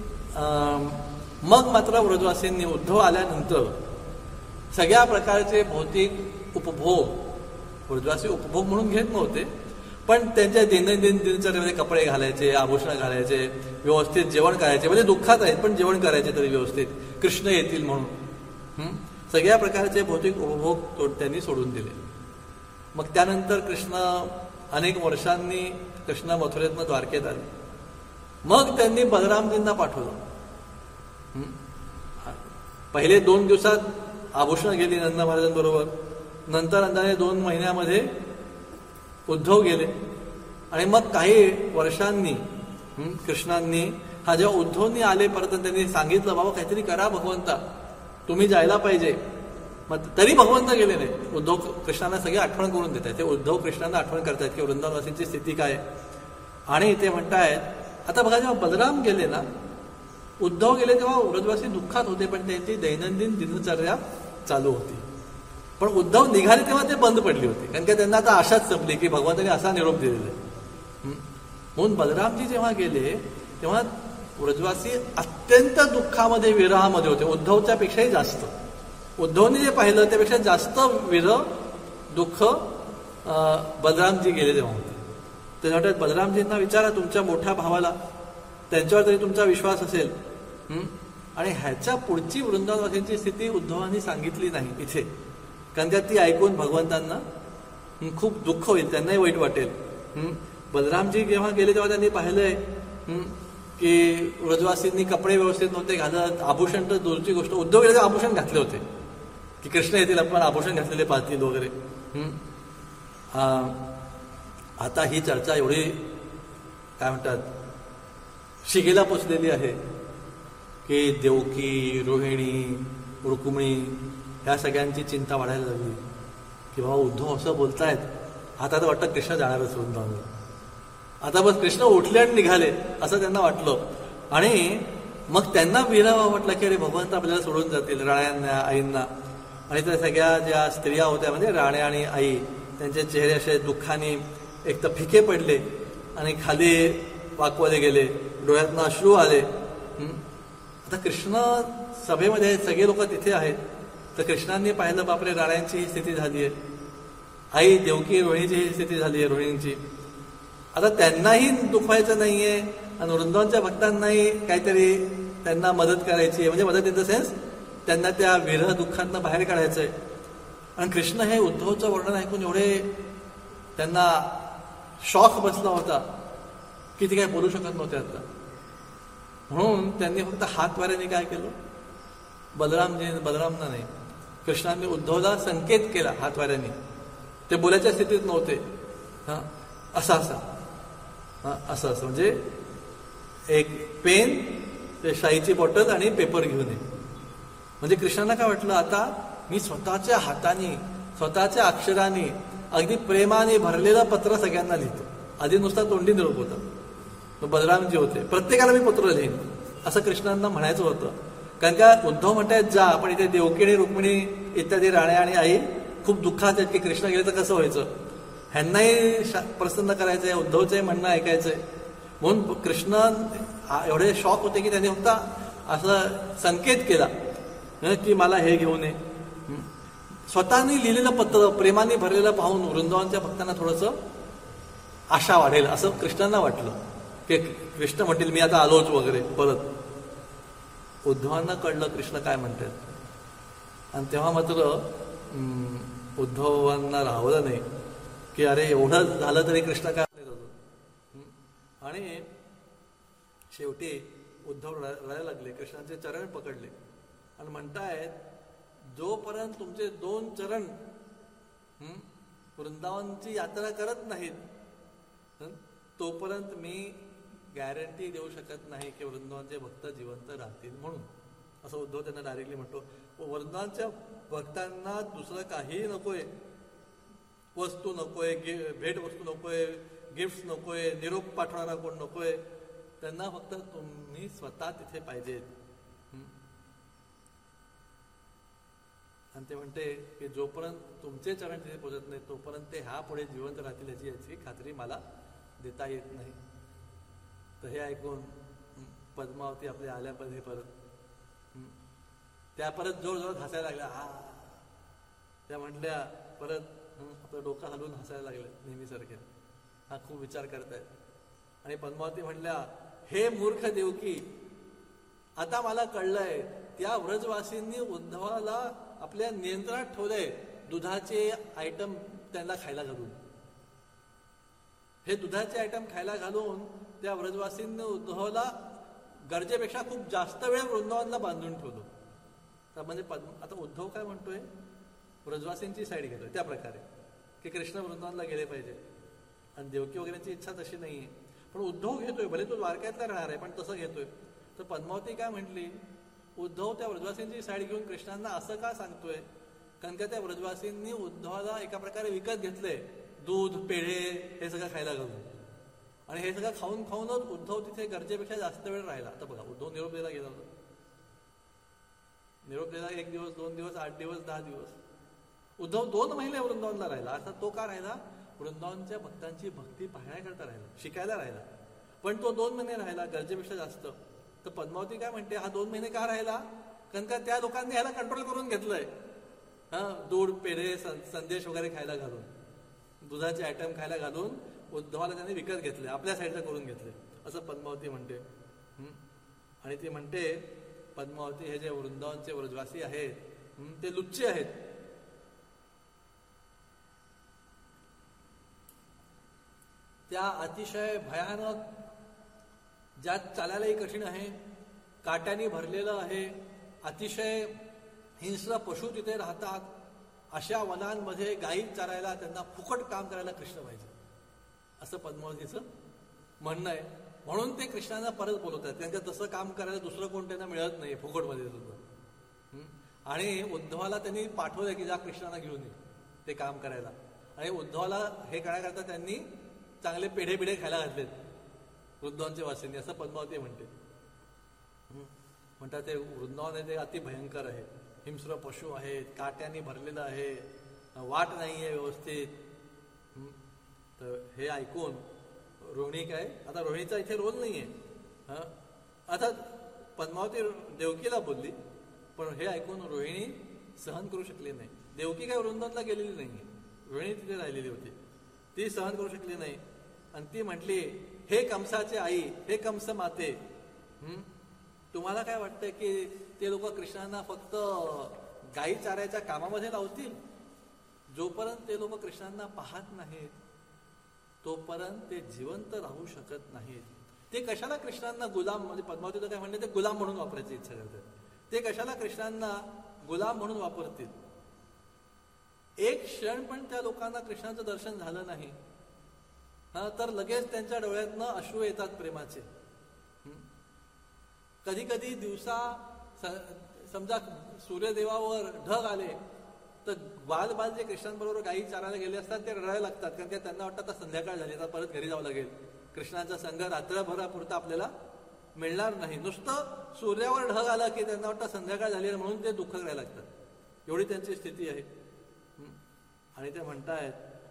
मग मात्र व्रजवासींनी उद्धव आल्यानंतर सगळ्या प्रकारचे भौतिक उपभोग व्रजवासी उपभोग म्हणून घेत नव्हते, पण त्यांच्या दैनंदिन दिनचर्येमध्ये कपडे घालायचे, आभूषण घालायचे, व्यवस्थित जेवण करायचे, म्हणजे दुःखात आहेत पण जेवण करायचे तरी व्यवस्थित, कृष्ण येतील म्हणून. सगळ्या प्रकारचे भौतिक उपभोग त्यांनी सोडून दिले. मग त्यानंतर कृष्ण अनेक वर्षांनी कृष्ण मथुरेतनं द्वारकेत आले. मग त्यांनी बलरामजींना पाठवलं. पहिले दोन दिवसात आभूषण गेली नंद महाराजांबरोबर, नंतर अंदाजे दोन महिन्यामध्ये उद्धव गेले. आणि मग काही वर्षांनी कृष्णांनी हा जेव्हा उद्धवनी आले परत त्यांनी सांगितलं, बाबा काहीतरी करा भगवंता, तुम्ही जायला पाहिजे. मग तरी भगवंत गेले नाही. उद्धव कृष्णांना सगळी आठवण करून देत आहेत, ते उद्धव कृष्णांना आठवण करतायत की वृंदावनवासींची स्थिती काय. आणि ते म्हणतायत आता बघा जेव्हा बलराम गेले ना, उद्धव गेले तेव्हा व्रजवासी दुःखात होते पण त्यांची दैनंदिन दिनचर्या चालू होती. पण उद्धव निघाले तेव्हा ते बंद पडली होती, कारण की त्यांना आता आशाच संपली की भगवंताने असा निरोप दिलेला आहे. म्हणून बलरामजी जेव्हा गेले तेव्हा व्रजवासी अत्यंत दुःखामध्ये विरहामध्ये होते, उद्धवच्या पेक्षाही जास्त. उद्धवने जे पाहिलं त्यापेक्षा जास्त विरह दुःख बलरामजी गेले तेव्हा होते. ते म्हणतात बलरामजींना विचारा तुमच्या मोठ्या भावाला, त्यांच्यावर तरी तुमचा विश्वास असेल. आणि ह्याच्या पुढची वृंदावनवासींची स्थिती उद्धवांनी सांगितली नाही इथे, कारण का ती ऐकून भगवंतांना खूप दुःख होईल, त्यांनाही वाईट वाटेल. बलरामजी जेव्हा गेले तेव्हा त्यांनी पाहिलंय की व्रजवासींनी कपडे व्यवस्थित नव्हते घालत, आभूषण तर दूरची गोष्ट, उद्धव गेले आभूषण घातले होते की कृष्ण येतील आपण आभूषण घातलेले पाहतील वगैरे. आता ही चर्चा एवढी काय म्हणतात शिगेला पोचलेली आहे की देवकी, रोहिणी, रुक्मिणी ह्या सगळ्यांची चिंता वाढायला लागली की बाबा उद्धव असं बोलतायत, आता तर वाटतं कृष्ण जाणारच वृंदावनला. आता बस कृष्ण उठले आणि निघाले असं त्यांना वाटलं. आणि मग त्यांना विरह वाटला की अरे भगवंत आपल्याला सोडून जातील, राण्यांना, आईंना. आणि त्या सगळ्या ज्या स्त्रिया होत्या म्हणजे राण्या आणि आई, त्यांचे चेहरे असे दुःखाने एक तर फिके पडले आणि खाली वाकवले गेले, डोळ्यातनं अश्रू आले. आता कृष्ण सभेमध्ये सगळे लोक तिथे आहेत, तर कृष्णांनी पाहिलं बापरे राण्यांची ही स्थिती झाली आहे, आई देवकी रोहिणीची ही स्थिती झाली आहे, रोहिणींची. आता त्यांनाही दुखवायचं नाहीये आणि वृंदावनच्या भक्तांनाही काहीतरी त्यांना मदत करायची आहे, म्हणजे मदत इन द सेन्स त्यांना त्या विरह दुःखांना बाहेर काढायचंय. आणि कृष्ण हे उद्धवचं वर्णन ऐकून एवढे त्यांना शॉक बसला होता की ते काय बोलू शकत नव्हते आता. म्हणून त्यांनी फक्त हातवाऱ्याने काय केलं, बलरामजी बलरामना नाही कृष्णांनी उद्धवला संकेत केला हातवाऱ्याने. ते बोलायच्या स्थितीत नव्हते. हा असा असा हा असं असं म्हणजे एक पेन, ते शाईची बॉटल आणि पेपर घेऊन ये. म्हणजे कृष्णांना काय वाटलं, आता मी स्वतःच्या हाताने स्वतःच्या अक्षराने अगदी प्रेमाने भरलेलं पत्र सगळ्यांना लिहितो. आधी नुसता तोंडी निरोप होता, बलरामजी होते, प्रत्येकाला मी पत्र लिहीन असं कृष्णांना म्हणायचं होतं. कारण का उद्धव म्हणतायत जा, पण इथे देवकी, रुक्मिणी इत्यादी राण्या आणि आई खूप दुःखात आहेत की कृष्ण गेले तर कसं व्हायचं, ह्यांनाही प्रसन्न करायचंय, उद्धवचंही म्हणणं ऐकायचंय. म्हणून कृष्ण एवढे शॉक होते की त्यांनी फक्त असं संकेत केला की मला हे घेऊन ये. स्वतःनी लिहिलेलं पत्र प्रेमाने भरलेलं पाहून वृंदावनच्या भक्तांना थोडंसं आशा वाढेल असं कृष्णांना वाटलं की कृष्ण म्हणतील मी आता आलोच वगैरे परत. उद्धवांना कळलं कृष्ण काय म्हणतात, आणि तेव्हा मात्र उद्धवांना राहवलं नाही की अरे एवढं झालं तरी कृष्ण काय नाही अजून. आणि शेवटी उद्धव रडायला लागले, कृष्णाचे चरण पकडले आणि म्हणतायत जोपर्यंत तुमचे दोन चरण वृंदावनची यात्रा करत नाहीत तोपर्यंत मी गॅरंटी देऊ शकत नाही की वृंदावनचे भक्त जिवंत राहतील म्हणून. असं उद्धव त्यांना डायरेक्टली म्हणतो. वृंदावनच्या भक्तांना दुसरं काही नकोय, वस्तू नकोय, भेट वस्तू नकोय, गिफ्ट नकोय, निरोप पाठवणारा कोण नकोय, त्यांना फक्त तुम्ही स्वतः तिथे पाहिजेत. आणि ते म्हणते की जोपर्यंत तुमचे चरण तिथे पोहोचत नाही तोपर्यंत ते ह्या पुढे जिवंत राहतील याची याची खात्री मला देता येत नाही. तर हे ऐकून पद्मावती आपल्या आल्यामध्ये परत त्या परत जोर जोरात हसायला लागल्या. हा त्या म्हटल्या परत आपलं डोकं हलवून हसायला लागले नेहमीसारखे, हा खूप विचार करतायत. आणि पद्मावती म्हटल्या हे मूर्ख देवकी, आता मला कळलंय त्या व्रजवासींनी उद्धवाला आपल्या नियंत्रणात ठेवलंय दुधाचे आयटम त्यांना खायला घालून. हे दुधाचे आयटम खायला घालून त्या व्रजवासींनी उद्धवाला गरजेपेक्षा खूप जास्त वेळ वृंदावनला बांधून ठेवलं. तर म्हणजे आता उद्धव काय म्हणतोय, व्रजवासींची साईड घेतोय त्या प्रकारे की कृष्ण वृंदावनला गेले पाहिजे आणि देवकी वगैरेची इच्छा तशी नाहीये, पण उद्धव घेतोय. भले तो द्वारकातला राहणार आहे पण तसं घेतोय. तर पद्मावती काय म्हटली, उद्धव त्या व्रजवासींची साईड घेऊन कृष्णांना असं का सांगतोय, कारण का त्या व्रजवासींनी उद्धवाला एका प्रकारे विकत घेतलंय, दूध पेढे हे सगळं खायला घालून. आणि हे सगळं खाऊन खाऊनच उद्धव तिथे गरजेपेक्षा जास्त वेळ राहिला. आता बघा उद्धव निरोप द्यायला गेला होता, निरोप द्यायला एक दिवस, दोन दिवस, आठ दिवस, दहा दिवस. उद्धव दोन महिने वृंदावनला राहिला. आता तो का राहिला, वृंदावनच्या भक्तांची भक्ती पाहण्याकरता राहिला, शिकायला राहिला. पण तो दोन महिने राहिला गरजेपेक्षा जास्त. तर पद्मावती काय म्हणते, हा दोन महिने का राहिला, कारण का त्या लोकांनी ह्याला कंट्रोल करून घेतलंय. हा दूध पेढे संदेश वगैरे खायला घालून, दुधाचे आयटम खायला घालून उद्धवाला त्यांनी विकत घेतले, आपल्या साईडला करून घेतले असं पद्मावती म्हणते. आणि ती म्हणते पद्मावती हे जे वृंदावनचे व्रजवासी आहेत ते लुच्चे आहेत. त्या अतिशय भयानक ज्यात चालायलाही कठीण आहे, काट्याने भरलेलं आहे, अतिशय हिंस्र पशु तिथे राहतात, अशा वनांमध्ये गायी चारायला त्यांना फुकट काम करायला कृष्ण पाहिजे, असं पद्मावतीचं म्हणणं आहे. म्हणून ते कृष्णांना परत बोलवतात, त्यांच्या तसं काम करायला दुसरं कोण त्यांना मिळत नाही फुकटमध्ये सुद्धा. आणि उद्धवाला त्यांनी पाठवलं की जा कृष्णांना घेऊन ये ते काम करायला. आणि उद्धवाला हे करण्याकरता त्यांनी चांगले पेढे पिढे खायला घातलेत वृंदावनचे वासिनी, असं पद्मावती म्हणते. म्हणतात ते वृंदावन आहे ते अति भयंकर आहे, हिंस्र पशु आहेत, काट्याने भरलेलं आहे, वाट नाही आहे व्यवस्थित. तर हे ऐकून रोहिणी काय, आता रोहिणीचा इथे रोल नाही आहे, आता पद्मावती देवकीला बोलली, पण हे ऐकून रोहिणी सहन करू शकली नाही. देवकी काय वृंदावनला गेलेली नाही, रोहिणी तिथे राहिलेली होती, ती सहन करू शकली नाही. आणि ती म्हटली, हे कंसाचे आई, हे कंस माते, तुम्हाला काय वाटतंय की ते लोक कृष्णांना फक्त गायी चारायच्या कामामध्ये लावतील? जोपर्यंत ते लोक कृष्णांना पाहत नाहीत तोपर्यंत ते जिवंत राहू शकत नाहीत. ते कशाला कृष्णांना गुलाम, म्हणजे पद्मावतीचं काय म्हणणे, ते गुलाम म्हणून वापरायची इच्छा करतात. ते कशाला कृष्णांना गुलाम म्हणून वापरतील? एक क्षण पण त्या लोकांना कृष्णाचं दर्शन झालं नाही हा तर लगेच त्यांच्या डोळ्यातनं अश्रू येतात प्रेमाचे. कधी कधी दिवसा समजा सूर्यदेवावर ढग आले तर बाल बाल जे कृष्णांबरोबर गायी चारायला गेले असतात ते रडायला लागतात, कारण की त्यांना वाटतं आता संध्याकाळ झाली, आता परत घरी जावं लागेल, कृष्णाचा संघ रात्रभरापुरता आपल्याला मिळणार नाही. नुसतं सूर्यावर ढग आला की त्यांना वाटतं संध्याकाळ झाली म्हणून ते दुःख करायला लागतात, एवढी त्यांची स्थिती आहे. आणि ते म्हणतायत,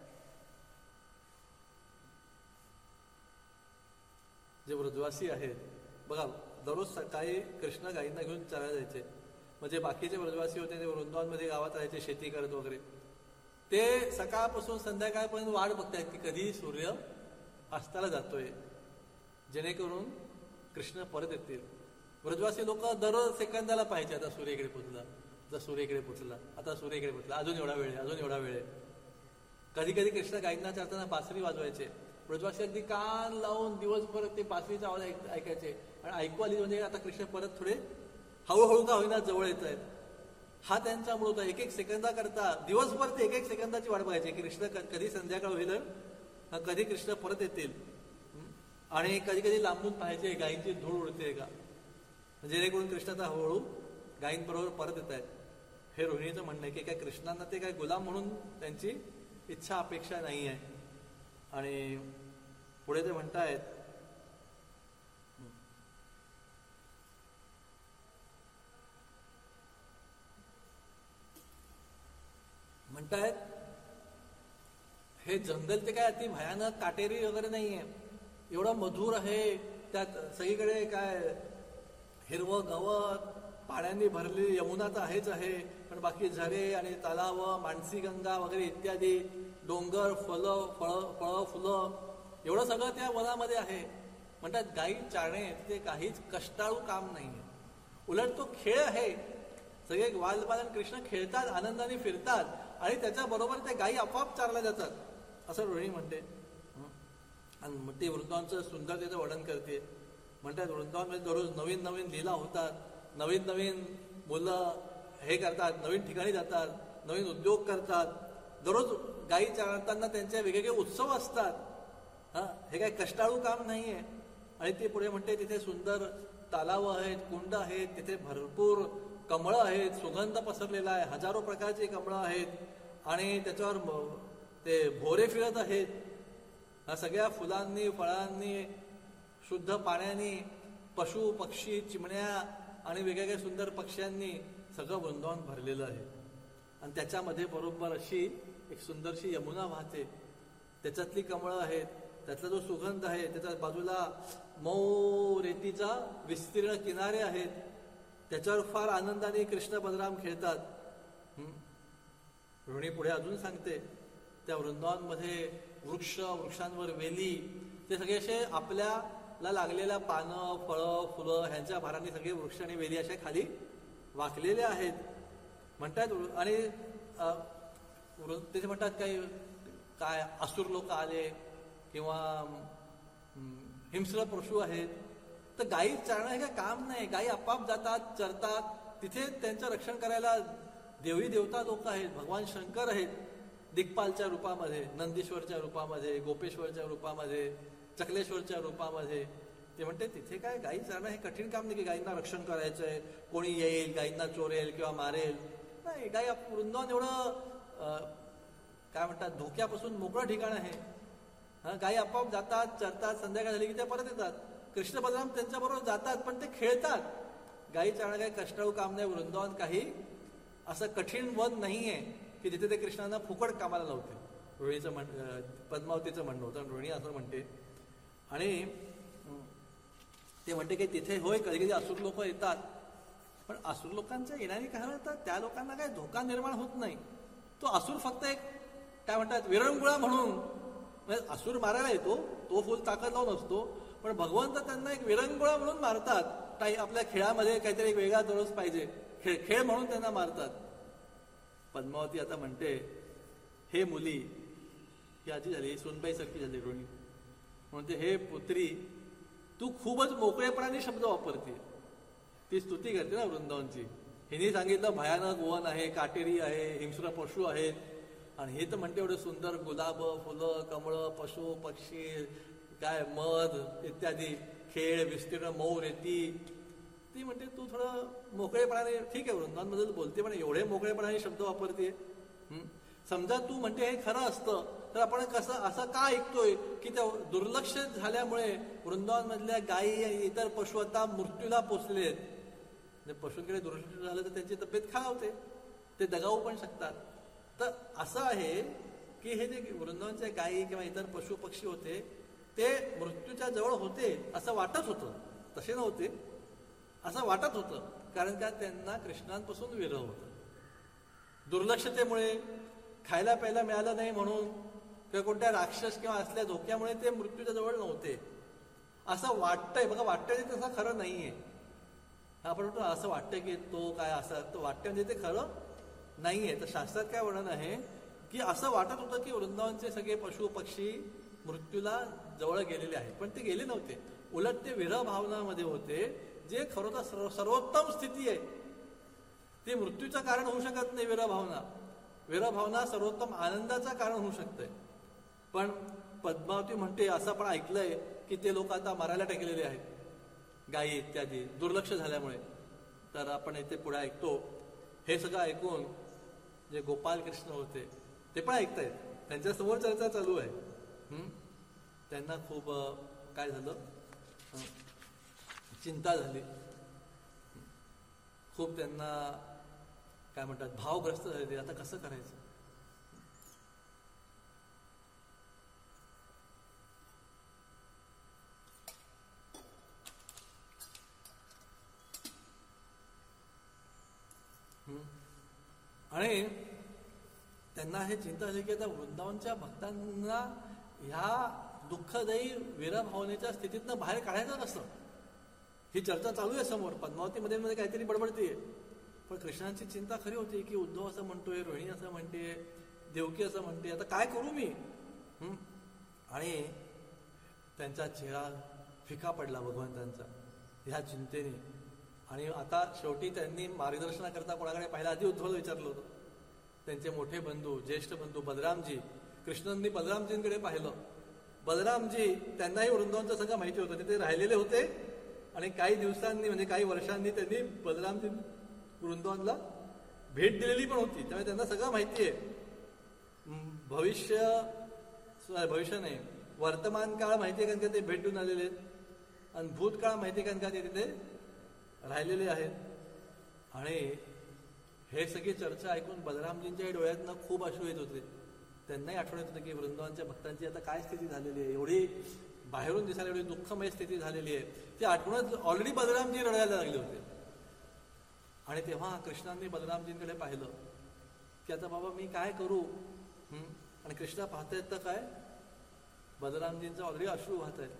जे व्रजवासी आहेत बघा, दररोज सकाळी कृष्ण गायींना घेऊन चारायला जायचे, म्हणजे बाकीचे व्रजवासी होते ते वृंदावनमध्ये गावात राहायचे शेती करत वगैरे, ते सकाळपासून संध्याकाळपर्यंत वाट बघतायत की कधी सूर्य अस्ताला जातोय, जेणेकरून कृष्ण परत येतील. व्रजवासी लोक दररोज सेकंदाला पाहिजे, आता सूर्यकडे पोचला, आता सूर्यकडे पोचला, आता सूर्यकडे पोचला, अजून एवढा वेळ आहे, अजून एवढा वेळ आहे. कधी कधी कृष्ण गायींना चारताना बासरी वाजवायचे, व्रजवासी अगदी कान लावून दिवसभर ते बासरीचा आवाज ऐकायचे, आणि ऐकू आली म्हणजे आता कृष्ण परत थोडे हळूहळू का होईना जवळ येत आहेत, हा त्यांचा मूळ होता. एक एक सेकंदा करता दिवसभर ते एक एक सेकंदाची वाट बघायची, कृष्ण कधी संध्याकाळ होईल, कधी कृष्ण परत येतील. आणि कधी कधी लांबून पाहायचे गायींची धूळ उडते का, जेणेकरून कृष्णाचा हळूहळू गायींबरोबर परत येत आहेत. हे रोहिणीचं म्हणणं आहे की काय कृष्णांना ते काय गुलाम म्हणून त्यांची इच्छा अपेक्षा नाही आहे. आणि पुढे ते म्हणतायत, म्हणतायत हे जंगल ते काय अति भयानक काटेरी वगैरे नाहीये, एवढं मधुर आहे, त्यात सगळीकडे काय हिरवं गवत, पाण्याने भरलेली यमुना तर आहेच आहे, पण बाकी झरे आणि तलाव, मानसी गंगा वगैरे इत्यादी, डोंगर, फळं फळं फळं फुलं, एवढं सगळं त्या वनामध्ये आहे. म्हणतात गायी चारणे ते काहीच कष्टाळू काम नाहीये, उलट तो खेळ आहे. सगळे बालबालन कृष्ण खेळतात, आनंदाने फिरतात, आणि त्याच्याबरोबर ते गायी आपोआप चारल्या जातात, असं रोहिणी म्हणते. आणि मग ते वृंदावनचं सुंदरतेचं वर्णन करते. म्हणतात वृंदावनमध्ये दररोज नवीन नवीन लीला होतात, नवीन नवीन मुलं हे करतात, नवीन ठिकाणी जातात, नवीन उद्योग करतात, दररोज गायी चारताना त्यांचे वेगवेगळे उत्सव असतात. हा हे काही कष्टाळू काम नाहीये. आणि ते पुढे म्हणते तिथे सुंदर तलाव आहेत, कुंड आहेत, तिथे भरपूर कमळं आहेत, सुगंध पसरलेला आहे, हजारो प्रकारची कमळं आहेत, आणि त्याच्यावर ते भोरे फिरत आहेत. हा सगळ्या फुलांनी, फळांनी, शुद्ध पाण्याने, पशु पक्षी, चिमण्या आणि वेगवेगळ्या सुंदर पक्ष्यांनी सगळं वृंदावन भरलेलं आहे. आणि त्याच्यामध्ये बरोबर अशी एक सुंदरशी यमुना वाहते, त्याच्यातली कमळं आहेत, त्यातला जो सुगंध आहे, त्याच्या बाजूला मऊ रेतीचा विस्तीर्ण किनारे आहेत, त्याच्यावर फार आनंदाने कृष्ण बलराम खेळतात. रोहिणी पुढे अजून सांगते, त्या वृंदावनमध्ये वृक्ष, वृक्षांवर वेली, ते सगळे असे आपल्याला लागलेल्या पानं, फळं, फुलं ह्यांच्या भाराने सगळे वृक्ष आणि वेली अशा खाली वाकलेले आहेत म्हणतात. आणि ते म्हणतात काही काय असुर लोक आले किंवा हिंस्र पशु आहेत, तर गायी चारणं हे काय काम नाही. गायी आपाप जातात, चरतात. तिथे त्यांचं रक्षण करायला देवी देवता लोक आहेत, भगवान शंकर आहेत, दिग्पालच्या रूपामध्ये, नंदीश्वरच्या रूपामध्ये, गोपेश्वरच्या रूपामध्ये, चकलेश्वरच्या रूपामध्ये. ते म्हणते तिथे काय गायी चारणं हे कठीण काम नाही की गायींना रक्षण करायचंय, कोणी येईल गायींना चोरेल किंवा मारेल. नाही, गायी वृंदावन एवढं काय म्हणतात धोक्यापासून मोकळं ठिकाण आहे. हा, गायी आपोआप जातात, चरतात, संध्याकाळ झाली की त्या परत येतात. कृष्ण बलराम त्यांच्याबरोबर जातात, पण ते खेळतात. गायी चारणं काही कष्टाळू काम नाही. वृंदावन काही असं कठीण वन नाहीये की जिथे ते कृष्णांना फुकट कामाला लावते. रोहिणीचं म्हण पद्मावतीचं म्हणणं होतं, रोहिणी असं म्हणते. आणि ते म्हणते की तिथे होय कधी कधी असुर लोक येतात, पण असुर लोकांच्या येण्याने काय होतं, त्या लोकांना काही धोका निर्माण होत नाही. तो असुर फक्त एक काय म्हणतात विरंगुळा म्हणून, म्हणजे असुर मारायला येतो, तो फुल ताकद लावून असतो, पण भगवंत त्यांना एक विरंगुळा म्हणून मारतात. काही आपल्या खेळामध्ये काहीतरी एक वेगळा दररोज पाहिजे, खेळ खेळ म्हणून त्यांना मारतात. पद्मावती आता म्हणते, हे मुली, ही आजी झाली, सोनबाईसारखी झाली रोहिणी, म्हणते हे पुत्री, तू खूपच मोकळेपणाने शब्द वापरते. ती स्तुती करते ना वृंदावनची. हिने सांगितलं भयानक वन आहे, काटेरी आहे, हिंस्र पशु आहेत, आणि हे तर म्हणते एवढे सुंदर गुलाब, फुलं, कमळं, पशु पक्षी, काय मध इत्यादी, खेळ, विस्तीर्ण मऊ रेती. ती म्हणते तू थोडं मोकळेपणाने, ठीक आहे वृंदावनबद्दल बोलते, पण एवढे मोकळेपणाने शब्द वापरते. समजा तू म्हणते हे खरं असतं तर आपण कसं असं का ऐकतोय की त्या दुर्लक्ष झाल्यामुळे वृंदावन मधल्या गायी आणि इतर पशु आता मृत्यूला पोचलेले आहेत. पशूंकडे दुर्लक्ष झालं तर त्यांची तब्येत खालावते, ते दगावू पण शकतात. तर असं आहे की हे जे वृंदावनच्या गायी किंवा इतर पशु पक्षी होते ते मृत्यूच्या जवळ होते असं वाटत होतं, तसे नव्हते, असं वाटत होतं. कारण का त्यांना कृष्णांपासून विरह होता. दुर्लक्षतेमुळे, खायला प्यायला मिळालं नाही म्हणून, किंवा कोणत्या राक्षस किंवा असल्या धोक्यामुळे ते मृत्यूच्या जवळ नव्हते असं वाटतंय. बघा, वाटतंय ते तसं खरं नाहीये. आपण म्हणतो असं वाटतंय की तो काय असं, तो वाटतंय म्हणजे ते खरं नाहीये. तर शास्त्रात काय वर्णन आहे की असं वाटत होतं की वृंदावनचे सगळे पशु पक्षी मृत्यूला जवळ गेलेले आहेत, पण ते गेले नव्हते. उलट ते विरह भावनामध्ये होते, जे खरं तर सर्व सर्वोत्तम स्थिती आहे. ती मृत्यूचं कारण होऊ शकत नाही. विरह भावना विरह भावना सर्वोत्तम आनंदाचं कारण होऊ शकते. पण पद्मावती म्हणते असं आपण ऐकलंय की ते लोक आता मरायला टेकलेले आहेत, गायी इत्यादी, दुर्लक्ष झाल्यामुळे. तर आपण इथे पुढे ऐकतो, हे सगळं ऐकून जे गोपाल कृष्ण होते ते पण ऐकतायत, त्यांच्या समोर चर्चा चालू आहे. त्यांना खूप काय झालं, चिंता झाली, खूप त्यांना काय म्हणतात भावग्रस्त झाले. आता कसं करायचं. आणि त्यांना हे चिंता झाली की आता वृंदावनच्या भक्तांना ह्या दुःखदायी विरह भावनेच्या स्थितीतनं बाहेर काढायचं कसं. ही चर्चा चालू आहे समोर, पद्मावतीमध्ये मध्ये काहीतरी बडबडतीये. पण कृष्णांची चिंता खरी होती की उद्धव असं म्हणतोय, रोहिणी असं म्हणते, देवकी असं म्हणते, आता काय करू मी. आणि त्यांचा चेहरा फिका पडला भगवंतांचा ह्या चिंतेने. आणि आता शेवटी त्यांनी मार्गदर्शनाकरता कोणाकडे पाहिलं, आधी उद्धवला विचारलं होतं. त्यांचे मोठे बंधू, ज्येष्ठ बंधू बलरामजी, कृष्णांनी बलरामजींकडे पाहिलं. बलरामजी, त्यांनाही वृंदावनचं सगळं माहिती होतं, तिथे राहिलेले होते. आणि काही दिवसांनी म्हणजे काही वर्षांनी त्यांनी बलरामजी वृंदावनला भेट दिलेली पण होती, त्यामुळे त्यांना सगळं माहिती आहे. भविष्य भविष्य नाही वर्तमान काळ माहिती आहे, कारण का ते भेट देऊन आलेले आहेत. आणि भूतकाळ माहिती आहे, कारण का ते तिथे राहिलेले आहेत. आणि हे सगळी चर्चा ऐकून बलरामजींच्या डोळ्यातनं खूप अश्रू येत होते. त्यांनाही आठवण येत होतं की वृंदावनच्या भक्तांची आता काय स्थिती झालेली आहे, एवढी बाहेरून दिसायला एवढी दुःखमय स्थिती झालेली आहे. ते आठवणच ऑलरेडी बलरामजी रडायला लागले होते. आणि तेव्हा कृष्णांनी बलरामजींकडे पाहिलं की आता बाबा मी काय करू. आणि कृष्ण पाहतायत तर काय, बलरामजींचा ऑलरेडी अश्रू वाहत आहेत.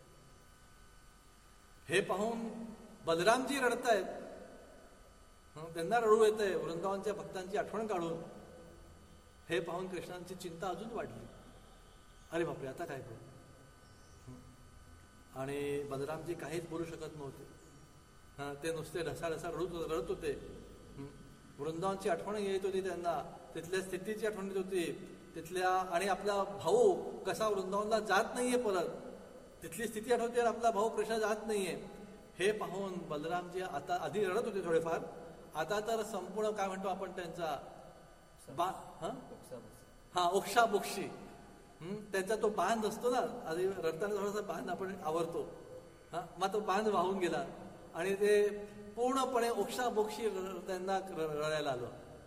हे पाहून बलरामजी रडतायत, त्यांना रडू येत आहे वृंदावनच्या भक्तांची आठवण काढून. हे पाहून कृष्णांची चिंता अजून वाढली. अरे बापरे, आता काय करू. आणि बलरामजी काहीच बोलू शकत नव्हते. हां, ते नुसते ढसा ढसा रडत रडत होते. वृंदावनची आठवण येत होती त्यांना, तिथल्या स्थितीची आठवण येत होती तिथल्या, आणि आपला भाऊ कसा वृंदावनला जात नाहीये परत, तिथली स्थिती आठवते, आपला भाऊ कृष्ण जात नाहीये. हे पाहून बलरामजी आता आधी रडत होते थोडेफार, आता तर संपूर्ण काय म्हणतो आपण त्यांचा बा हा ओक्षा बोक्षी त्यांचा तो बांध असतो ना, आधी रडताना थोडासा बांध आपण आवरतो, हा मग तो बांध वाहून गेला आणि ते पूर्णपणे ओक्षा बोक्षी त्यांना रडायला आलं.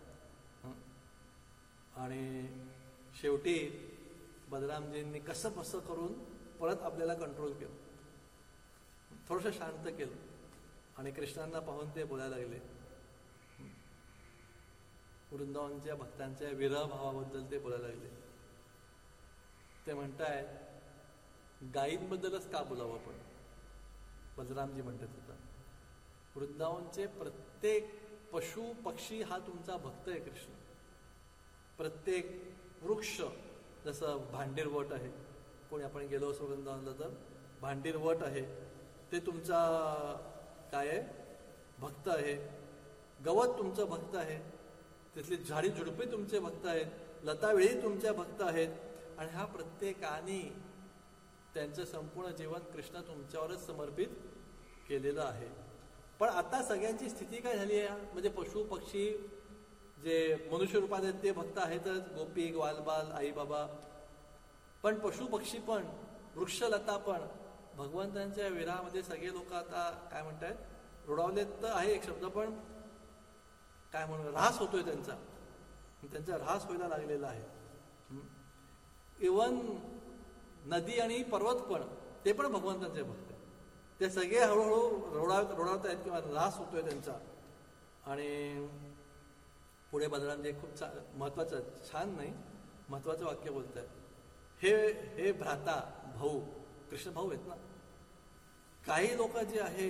आणि शेवटी बलरामजींनी कसं बसं करून परत आपल्याला कंट्रोल केलं, थोडंसं शांत केलं आणि कृष्णांना पाहून ते बोलायला लागले. वृंदावनच्या भक्तांच्या विरह भावाबद्दल ते बोलायला लागले. ते म्हणतायत गायींबद्दलच का बोलावं आपण. बलरामजी म्हणतात होता वृंदावनचे प्रत्येक पशु पक्षी हा तुमचा भक्त आहे कृष्ण. प्रत्येक वृक्ष, जसं भांडीरवट आहे, कोणी आपण गेलो असो वृंदावनला तर भांडीरवट आहे, ते तुमचा काय आहे भक्त आहे. गवत तुमचं भक्त आहे, तिथली झाडी झुडपे तुमचे भक्त आहेत, लतावेळी तुमच्या भक्त आहेत. आणि हा प्रत्येकाने त्यांचं संपूर्ण जीवन कृष्ण तुमच्यावरच समर्पित केलेलं आहे. पण आता सगळ्यांची स्थिती काय झाली आहे, म्हणजे पशु पक्षी जे मनुष्य रूपात आहेत ते भक्त आहेतच, गोपी ग्वालबाल आई बाबा, पण पशु पक्षी पण वृक्षलता पण भगवंतांच्या विरामध्ये सगळे लोक आता काय म्हणतायत रुडावलेत तर आहे एक शब्द, पण काय म्हणून ऱ्हास होतोय त्यांचा, त्यांचा ऱ्हास व्हायला लागलेला आहे. इवन नदी आणि पर्वत पण ते पण भगवंतांचे भक्त आहेत, ते सगळे हळूहळू रोडावत रोडावत आहेत किंवा ऱ्हास होतोय त्यांचा. आणि पुढे बलरामजी खूप छान महत्वाचं छान नाही महत्वाचं वाक्य बोलत आहेत. हे हे भ्राता भाऊ, कृष्ण भाऊ आहेत ना, काही लोक जे आहेत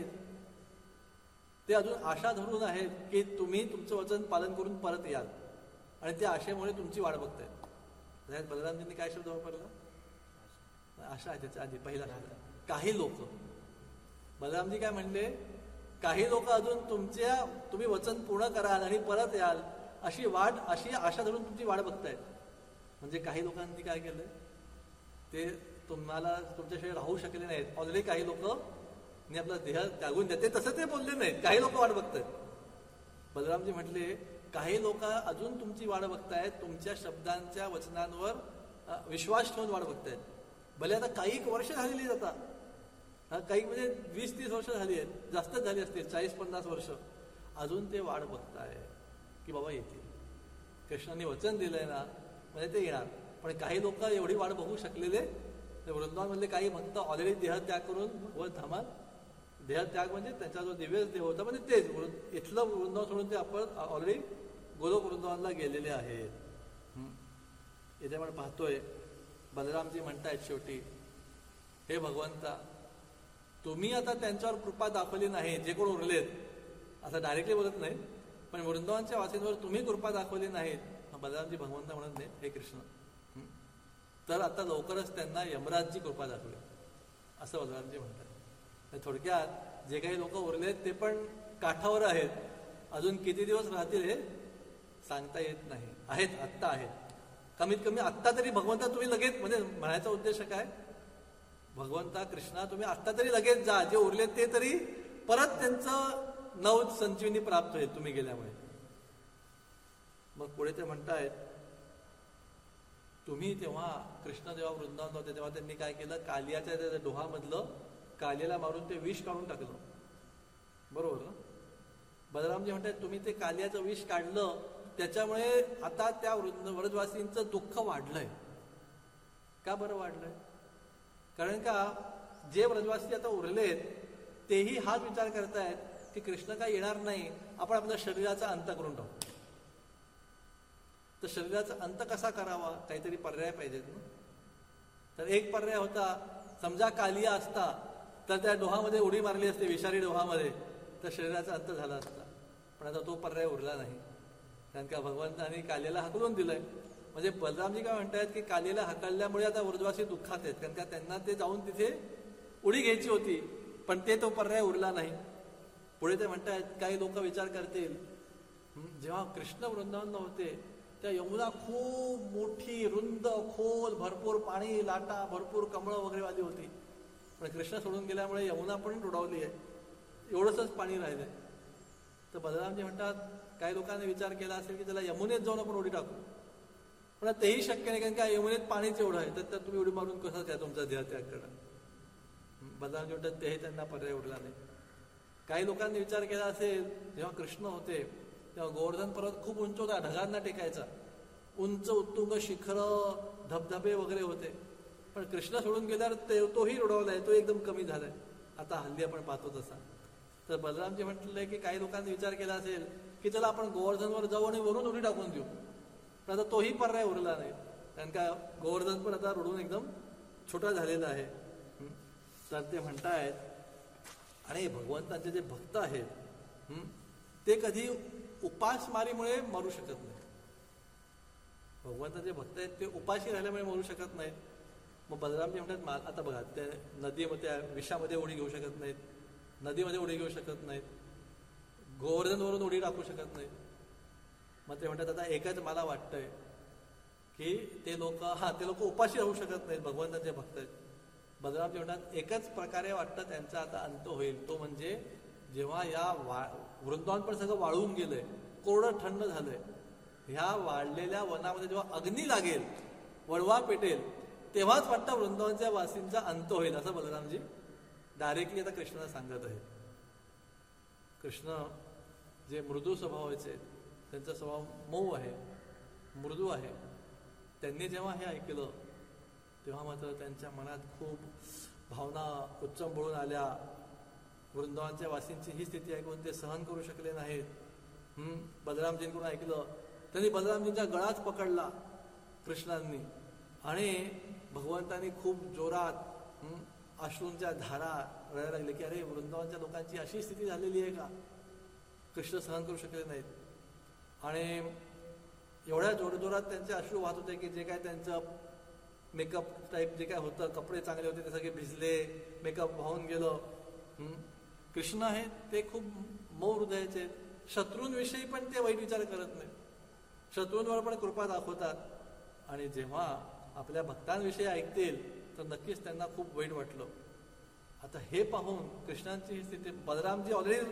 ते अजून आशा धरून आहेत की तुम्ही तुमचं वचन पालन करून परत याल, आणि त्या आशेमुळे तुमची वाट बघतायत. बलरामजींनी काय शब्द वापरला, आशा आहे त्याच्या आधी पहिला शब्द काही लोक. बलरामजी काय म्हणले, काही लोक अजून तुमच्या तुम्ही वचन पूर्ण कराल आणि परत याल अशी वाट अशी आशा धरून तुमची वाट बघतायत. म्हणजे काही लोकांनी काय केलं, ते तुम्हाला तुमच्याशिवाय राहू शकले नाहीत. ऑलरेडी काही लोक मी आपला देह त्यागून देते तसं ते बोलले नाहीत, काही लोक वाट बघतायत. बलरामजी म्हटले काही लोक अजून तुमची वाट बघतायत, तुमच्या शब्दांच्या वचनांवर विश्वास ठेवून वाट बघतायत. भले आता काही वर्ष झालेली आता, काही म्हणजे वीस तीस वर्ष झाली आहेत, जास्तच झाली असतील, चाळीस पन्नास वर्ष, अजून ते वाट बघताय की बाबा येतील. कृष्णाने वचन दिलंय ना, म्हणजे ते येणार. पण काही लोक एवढी वाट बघू शकलेले, वृंदावनमधले काही भक्त ऑलरेडी देहत्याग करून व धामात, देहत्याग म्हणजे त्यांचा जो दिव्य देह होता म्हणजे तेच इथलं वृंदावन सोडून ते आपण ऑलरेडी गोलोक वृंदावनला गेलेले आहेत. इथे आपण पाहतोय बलरामजी म्हणतायत शेवटी, हे भगवंता तुम्ही आता त्यांच्यावर कृपा दाखवली नाही, जे कोण उरलेत, असं डायरेक्टली बोलत नाही, पण वृंदावनच्या वासींवर तुम्ही कृपा दाखवली नाहीत. बलरामजी भगवंता म्हणत नाही, हे कृष्ण तर आता लवकरच त्यांना यमराजची कृपा दाखवेल, असं बलरामजी म्हणतात. थोडक्यात जे काही लोक उरलेत ते पण काठावर आहेत, अजून किती दिवस राहतील हे सांगता येत नाही. आहेत आत्ता आहेत, कमीत कमी आत्ता तरी भगवंता तुम्ही लगेच, म्हणजे म्हणायचा उद्देश काय, भगवंता कृष्णा तुम्ही आत्ता तरी लगेच जा, जे उरलेत ते तरी परत त्यांचं नव संजीवनी प्राप्त होईल तुम्ही गेल्यामुळे. मग पुढे ते म्हणतायत तुम्ही तेव्हा कृष्ण जेव्हा वृंदावन होते तेव्हा त्यांनी काय केलं, कालियाच्या त्या डोहामधलं कालियाला मारून ते विष काढून टाकलं, बरोबर ना. बलरामजी म्हणतात तुम्ही ते कालियाचं विष काढलं, त्याच्यामुळे आता त्या वृंद व्रजवासींचं दुःख वाढलंय. का बरं वाढलंय, कारण का जे व्रजवासी आता उरलेत तेही हाच विचार करतायत की कृष्ण काय येणार नाही, आपण आपल्या शरीराचा अंत करून टाकू. तर शरीराचा अंत कसा करावा, काहीतरी पर्याय पाहिजेत ना. तर एक पर्याय होता, समजा कालिया असता तर त्या डोहामध्ये उडी मारली असते, विषारी डोहामध्ये, तर शरीराचा अंत झाला असता. पण आता तो पर्याय उरला नाही, कारण का भगवंतांनी कालियाला हाकलून दिलंय. म्हणजे बलरामजी काय म्हणतायत की कालियाला हाकलल्यामुळे आता व्रजवासी दुःखात आहेत, कारण का त्यांना ते जाऊन तिथे उडी घ्यायची होती, पण ते तो पर्याय उरला नाही. पुढे ते म्हणतात, काही लोक विचार करतील, जेव्हा कृष्ण वृंदावन होते त्या यमुना खूप मोठी, रुंद, खोल, भरपूर पाणी, लाटा, भरपूर कमळं वगैरे वाली होती. पण कृष्ण सोडून गेल्यामुळे यमुना पण रुडावली आहे, एवढंच पाणी राहिलंय. तर बलरामजी म्हणतात, काही लोकांनी विचार केला असेल की त्याला यमुनेत जाऊन आपण उडी टाकू, पण तेही शक्य नाही, कारण का यमुनेत पाणीच एवढं आहे, तर तुम्ही उडी मारून कसं त्या तुमचा देहत्याग करा. बलरामजी म्हणतात तेही त्यांना पर्याय उरला नाही. काही लोकांनी विचार केला असेल, जेव्हा कृष्ण होते तेव्हा गोवर्धन पर्वत खूप उंच होता, ढगांना टेकायचा, उंच उत्तुंग शिखर, धबधबे वगैरे होते. पण कृष्ण सोडून गेल्यावर ते तोही रुडवलाय, तो एकदम कमी झालाय. आता हल्ली आपण पाहतो तसा. तर बलरामजी म्हटलंय की काही लोकांनी विचार केला असेल की चला आपण गोवर्धनवर जाऊ आणि वरून उडी टाकून देऊ, पण आता तोही पर्याय उरला नाही, कारण का गोवर्धन पण आता रुडून एकदम छोटा झालेला आहे. तर ते म्हणतायत, आणि भगवंतांचे जे भक्त आहेत ते कधी उपासमारीमुळे मरू शकत नाही. भगवंताचे भक्त आहेत ते उपाशी राहिल्यामुळे मरू शकत नाहीत. मग बलरामजी म्हणतात, आता बघा, ते नदीमध्ये विषामध्ये उडी घेऊ शकत नाहीत, नदीमध्ये उडी घेऊ शकत नाहीत, गोवर्धनवरून उडी टाकू शकत नाहीत. मग ते म्हणतात, आता एकच मला वाटतंय की ते लोक हा ते लोक उपाशी राहू शकत नाहीत, भगवंताचे भक्त आहेत. बलरामजी म्हणतात, एकच प्रकारे वाटतं त्यांचा आता अंत होईल, तो म्हणजे जेव्हा या वा वृंदावन पण सगळं वाळून गेलंय, कोरडं थंड झालंय, ह्या वाढलेल्या वनामध्ये जेव्हा अग्नी लागेल, वळवा पेटेल, तेव्हाच वाटतं वृंदावनच्या वासींचा अंत होईल, असं बलरामजी डायरेक्टली आता कृष्णाला सांगत आहे. कृष्ण जे मृदू स्वभावाचे, त्यांचा स्वभाव मऊ आहे, मृदू आहे, त्यांनी जेव्हा हे ऐकलं तेव्हा मात्र त्यांच्या मनात खूप भावना उच्चंबळून आल्या. वृंदावनच्या वासींची ही स्थिती ऐकून ते सहन करू शकले नाहीत. बलरामजींकडून ऐकलं, त्यांनी बलरामजींचा गळाच पकडला कृष्णांनी, आणि भगवंतांनी खूप जोरात अश्रूंच्या धारा रडायला लागले की अरे, वृंदावनच्या लोकांची अशी स्थिती झालेली आहे का. कृष्ण सहन करू शकले नाहीत, आणि एवढ्या जोरजोरात त्यांचे अश्रू वाहत होते की जे काय त्यांचं मेकअप टाईप जे काय होतं, कपडे चांगले होते ते सगळे भिजले, मेकअप वाहून गेलं. कृष्ण आहेत ते खूप मऊ हृदयाचे, शत्रूंविषयी पण ते वाईट विचार करत नाहीत, शत्रूंवर पण कृपा दाखवतात. आणि जेव्हा आपल्या भक्तांविषयी ऐकतील तर नक्कीच त्यांना खूप वाईट वाटलं. आता हे पाहून कृष्णांची ही स्थिती, बलरामजी ऑलरेडी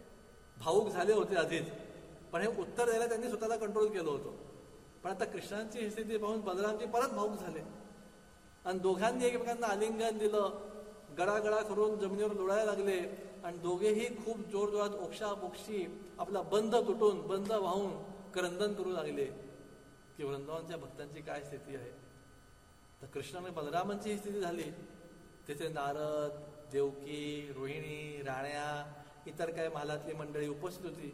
भावूक झाले होते आधीच, पण हे उत्तर द्यायला त्यांनी स्वतःला कंट्रोल केलं होतं. पण आता कृष्णांची ही स्थिती पाहून बलरामजी परत भावूक झाले, आणि दोघांनी एकमेकांना आलिंगन दिलं, गडागडा करून जमिनीवर लोळायला लागले, आणि दोघेही खूप जोरजोरात ओक्षापोक्षी आपला बंध तुटून, बंध वाहून क्रंदन करू लागले की वृंदावनच्या भक्तांची काय स्थिती आहे. तर कृष्णाने बलरामांची ही स्थिती झाली. तिथे नारद, देवकी, रोहिणी, राण्या, इतर काय महालातली मंडळी उपस्थित होती.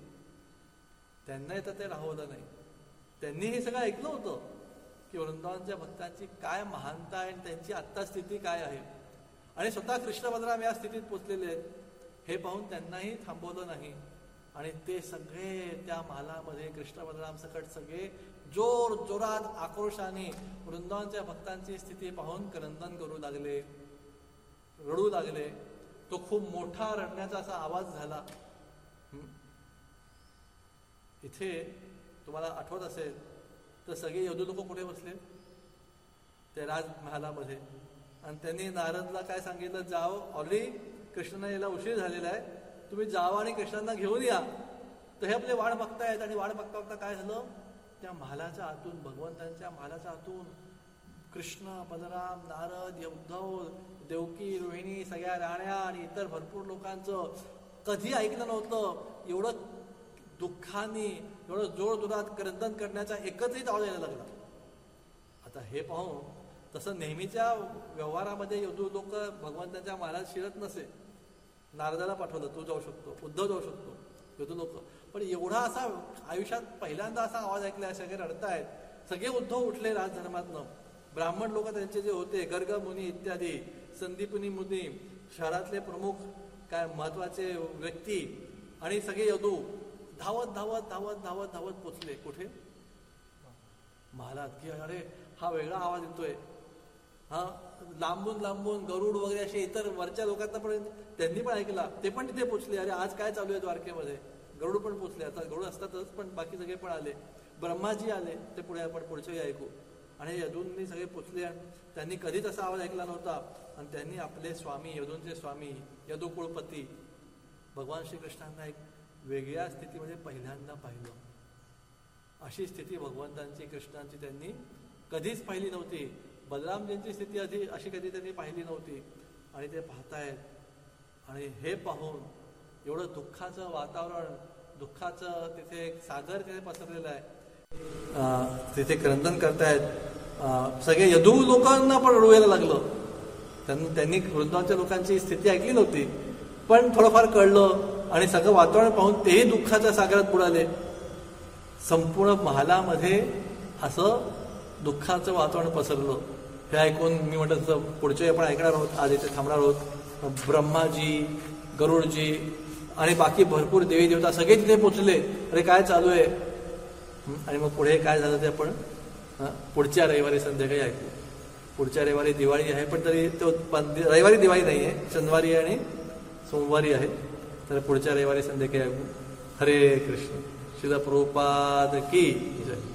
त्यांना तर ते राहवलं नाही. त्यांनी हे सगळं ऐकलं होतं की वृंदावनच्या भक्तांची काय महानता आहे, त्यांची आत्ता स्थिती काय आहे, आणि स्वतः कृष्ण बलराम या स्थितीत पोचलेले आहेत. हे पाहून त्यांनाही थांबवलं नाही, आणि ते सगळे त्या महालामध्ये कृष्ण बलराम सकट सगळे जोर जोरात आक्रोशाने वृंदावनच्या भक्तांची स्थिती पाहून क्रंदन करू लागले, रडू लागले. तो खूप मोठा रडण्याचा असा आवाज झाला. इथे तुम्हाला आठवत असेल तर सगळे यदू लोक कुठे बसले, ते राजमहालामध्ये, आणि त्यांनी नारदला काय सांगितलं, जाओ, ऑलरेडी कृष्णांना यायला उशीर झालेला आहे, तुम्ही जावा आणि कृष्णांना घेऊन या. तर हे आपले वाट बघतायत, आणि वाट बघता बघता काय झालं, त्या महालाच्या आतून, भगवंतांच्या महालाच्या आतून कृष्ण, बलराम, नारद, उद्धव, देवकी, रोहिणी, सगळ्या राण्या आणि इतर भरपूर लोकांचं कधी ऐकलं नव्हतं एवढं दुःखाने, एवढं जोर जोरात क्रंदन करण्याचा एकत्रही आवाज यायला लागला. आता हे पाहून तसं नेहमीच्या व्यवहारामध्ये यदू लोक भगवंतांच्या महालात शिरत नसे. नारदाला पाठवलं, तू जाऊ शकतो, उद्धव जाऊ शकतो, यदू लोक. पण एवढा असा आयुष्यात पहिल्यांदा असा आवाज ऐकला, सगळे रडतायत. सगळे उद्धव उठले राजधर्मातनं. ब्राह्मण लोक त्यांचे जे होते, गर्ग मुनी इत्यादी, संदीपनी मुनी, शहरातले प्रमुख काय महत्वाचे व्यक्ती, आणि सगळे यदू धावत धावत धावत धावत धावत पोचले कुठे, महालात. की अरे, हा वेगळा आवाज येतोय. हा लांबून लांबून गरुड वगैरे असे इतर वरच्या लोकांना पण त्यांनी पण ऐकला, ते पण तिथे पोचले. अरे आज काय चालू आहे द्वारकेमध्ये, गरुड पण पोचले. आता गरुड असतातच पण बाकी सगळे पण आले. ब्रह्माजी आले, ते पुढे आपण पुढच्या वेळी ऐकू. आणि यदूंनी सगळे पोचले आणि त्यांनी कधीच असा आवाज ऐकला नव्हता. आणि त्यांनी आपले स्वामी, यदूंचे स्वामी यदुकुळपती भगवान श्रीकृष्णांना एक वेगळ्या स्थितीमध्ये पहिल्यांदा पाहिलं. अशी स्थिती भगवंतांची, कृष्णांची त्यांनी कधीच पाहिली नव्हती. बलरामजींची स्थिती आधी अशी कधी त्यांनी पाहिली नव्हती. आणि ते पाहतायत आणि हे पाहून एवढं दुःखाचं वातावरण, दुःखाचं तिथे एक सागर तिथे पसरलेलं आहे. तिथे क्रंदन करतायत सगळे. यदू लोकांना पण रडूयाला लागलं. त्यांनी त्यांनी वृंदावनच्या लोकांची स्थिती ऐकली नव्हती, पण थोडंफार कळलं आणि सगळं वातावरण पाहून तेही दुःखाच्या सागरात बुडाले. संपूर्ण महालामध्ये असं दुःखाचं वातावरण पसरलं. हे ऐकून मी म्हटलं तसं पुढचे आपण ऐकणार आहोत, आज इथे थांबणार आहोत. ब्रह्माजी, गरुडजी आणि बाकी भरपूर देवी देवता सगळे तिथे पोचले. अरे काय चालू आहे. आणि मग पुढे काय झालं ते आपण पुढच्या रविवारी संध्याकाळी ऐकू. पुढच्या रविवारी दिवाळी आहे, पण तरी तो रविवारी दिवाळी नाही आहे, शनिवारी आणि सोमवारी आहे. तर पुढच्या रविवारी संध्याकाळी ऐकू. हरे कृष्ण. श्रील प्रभुपाद की जय.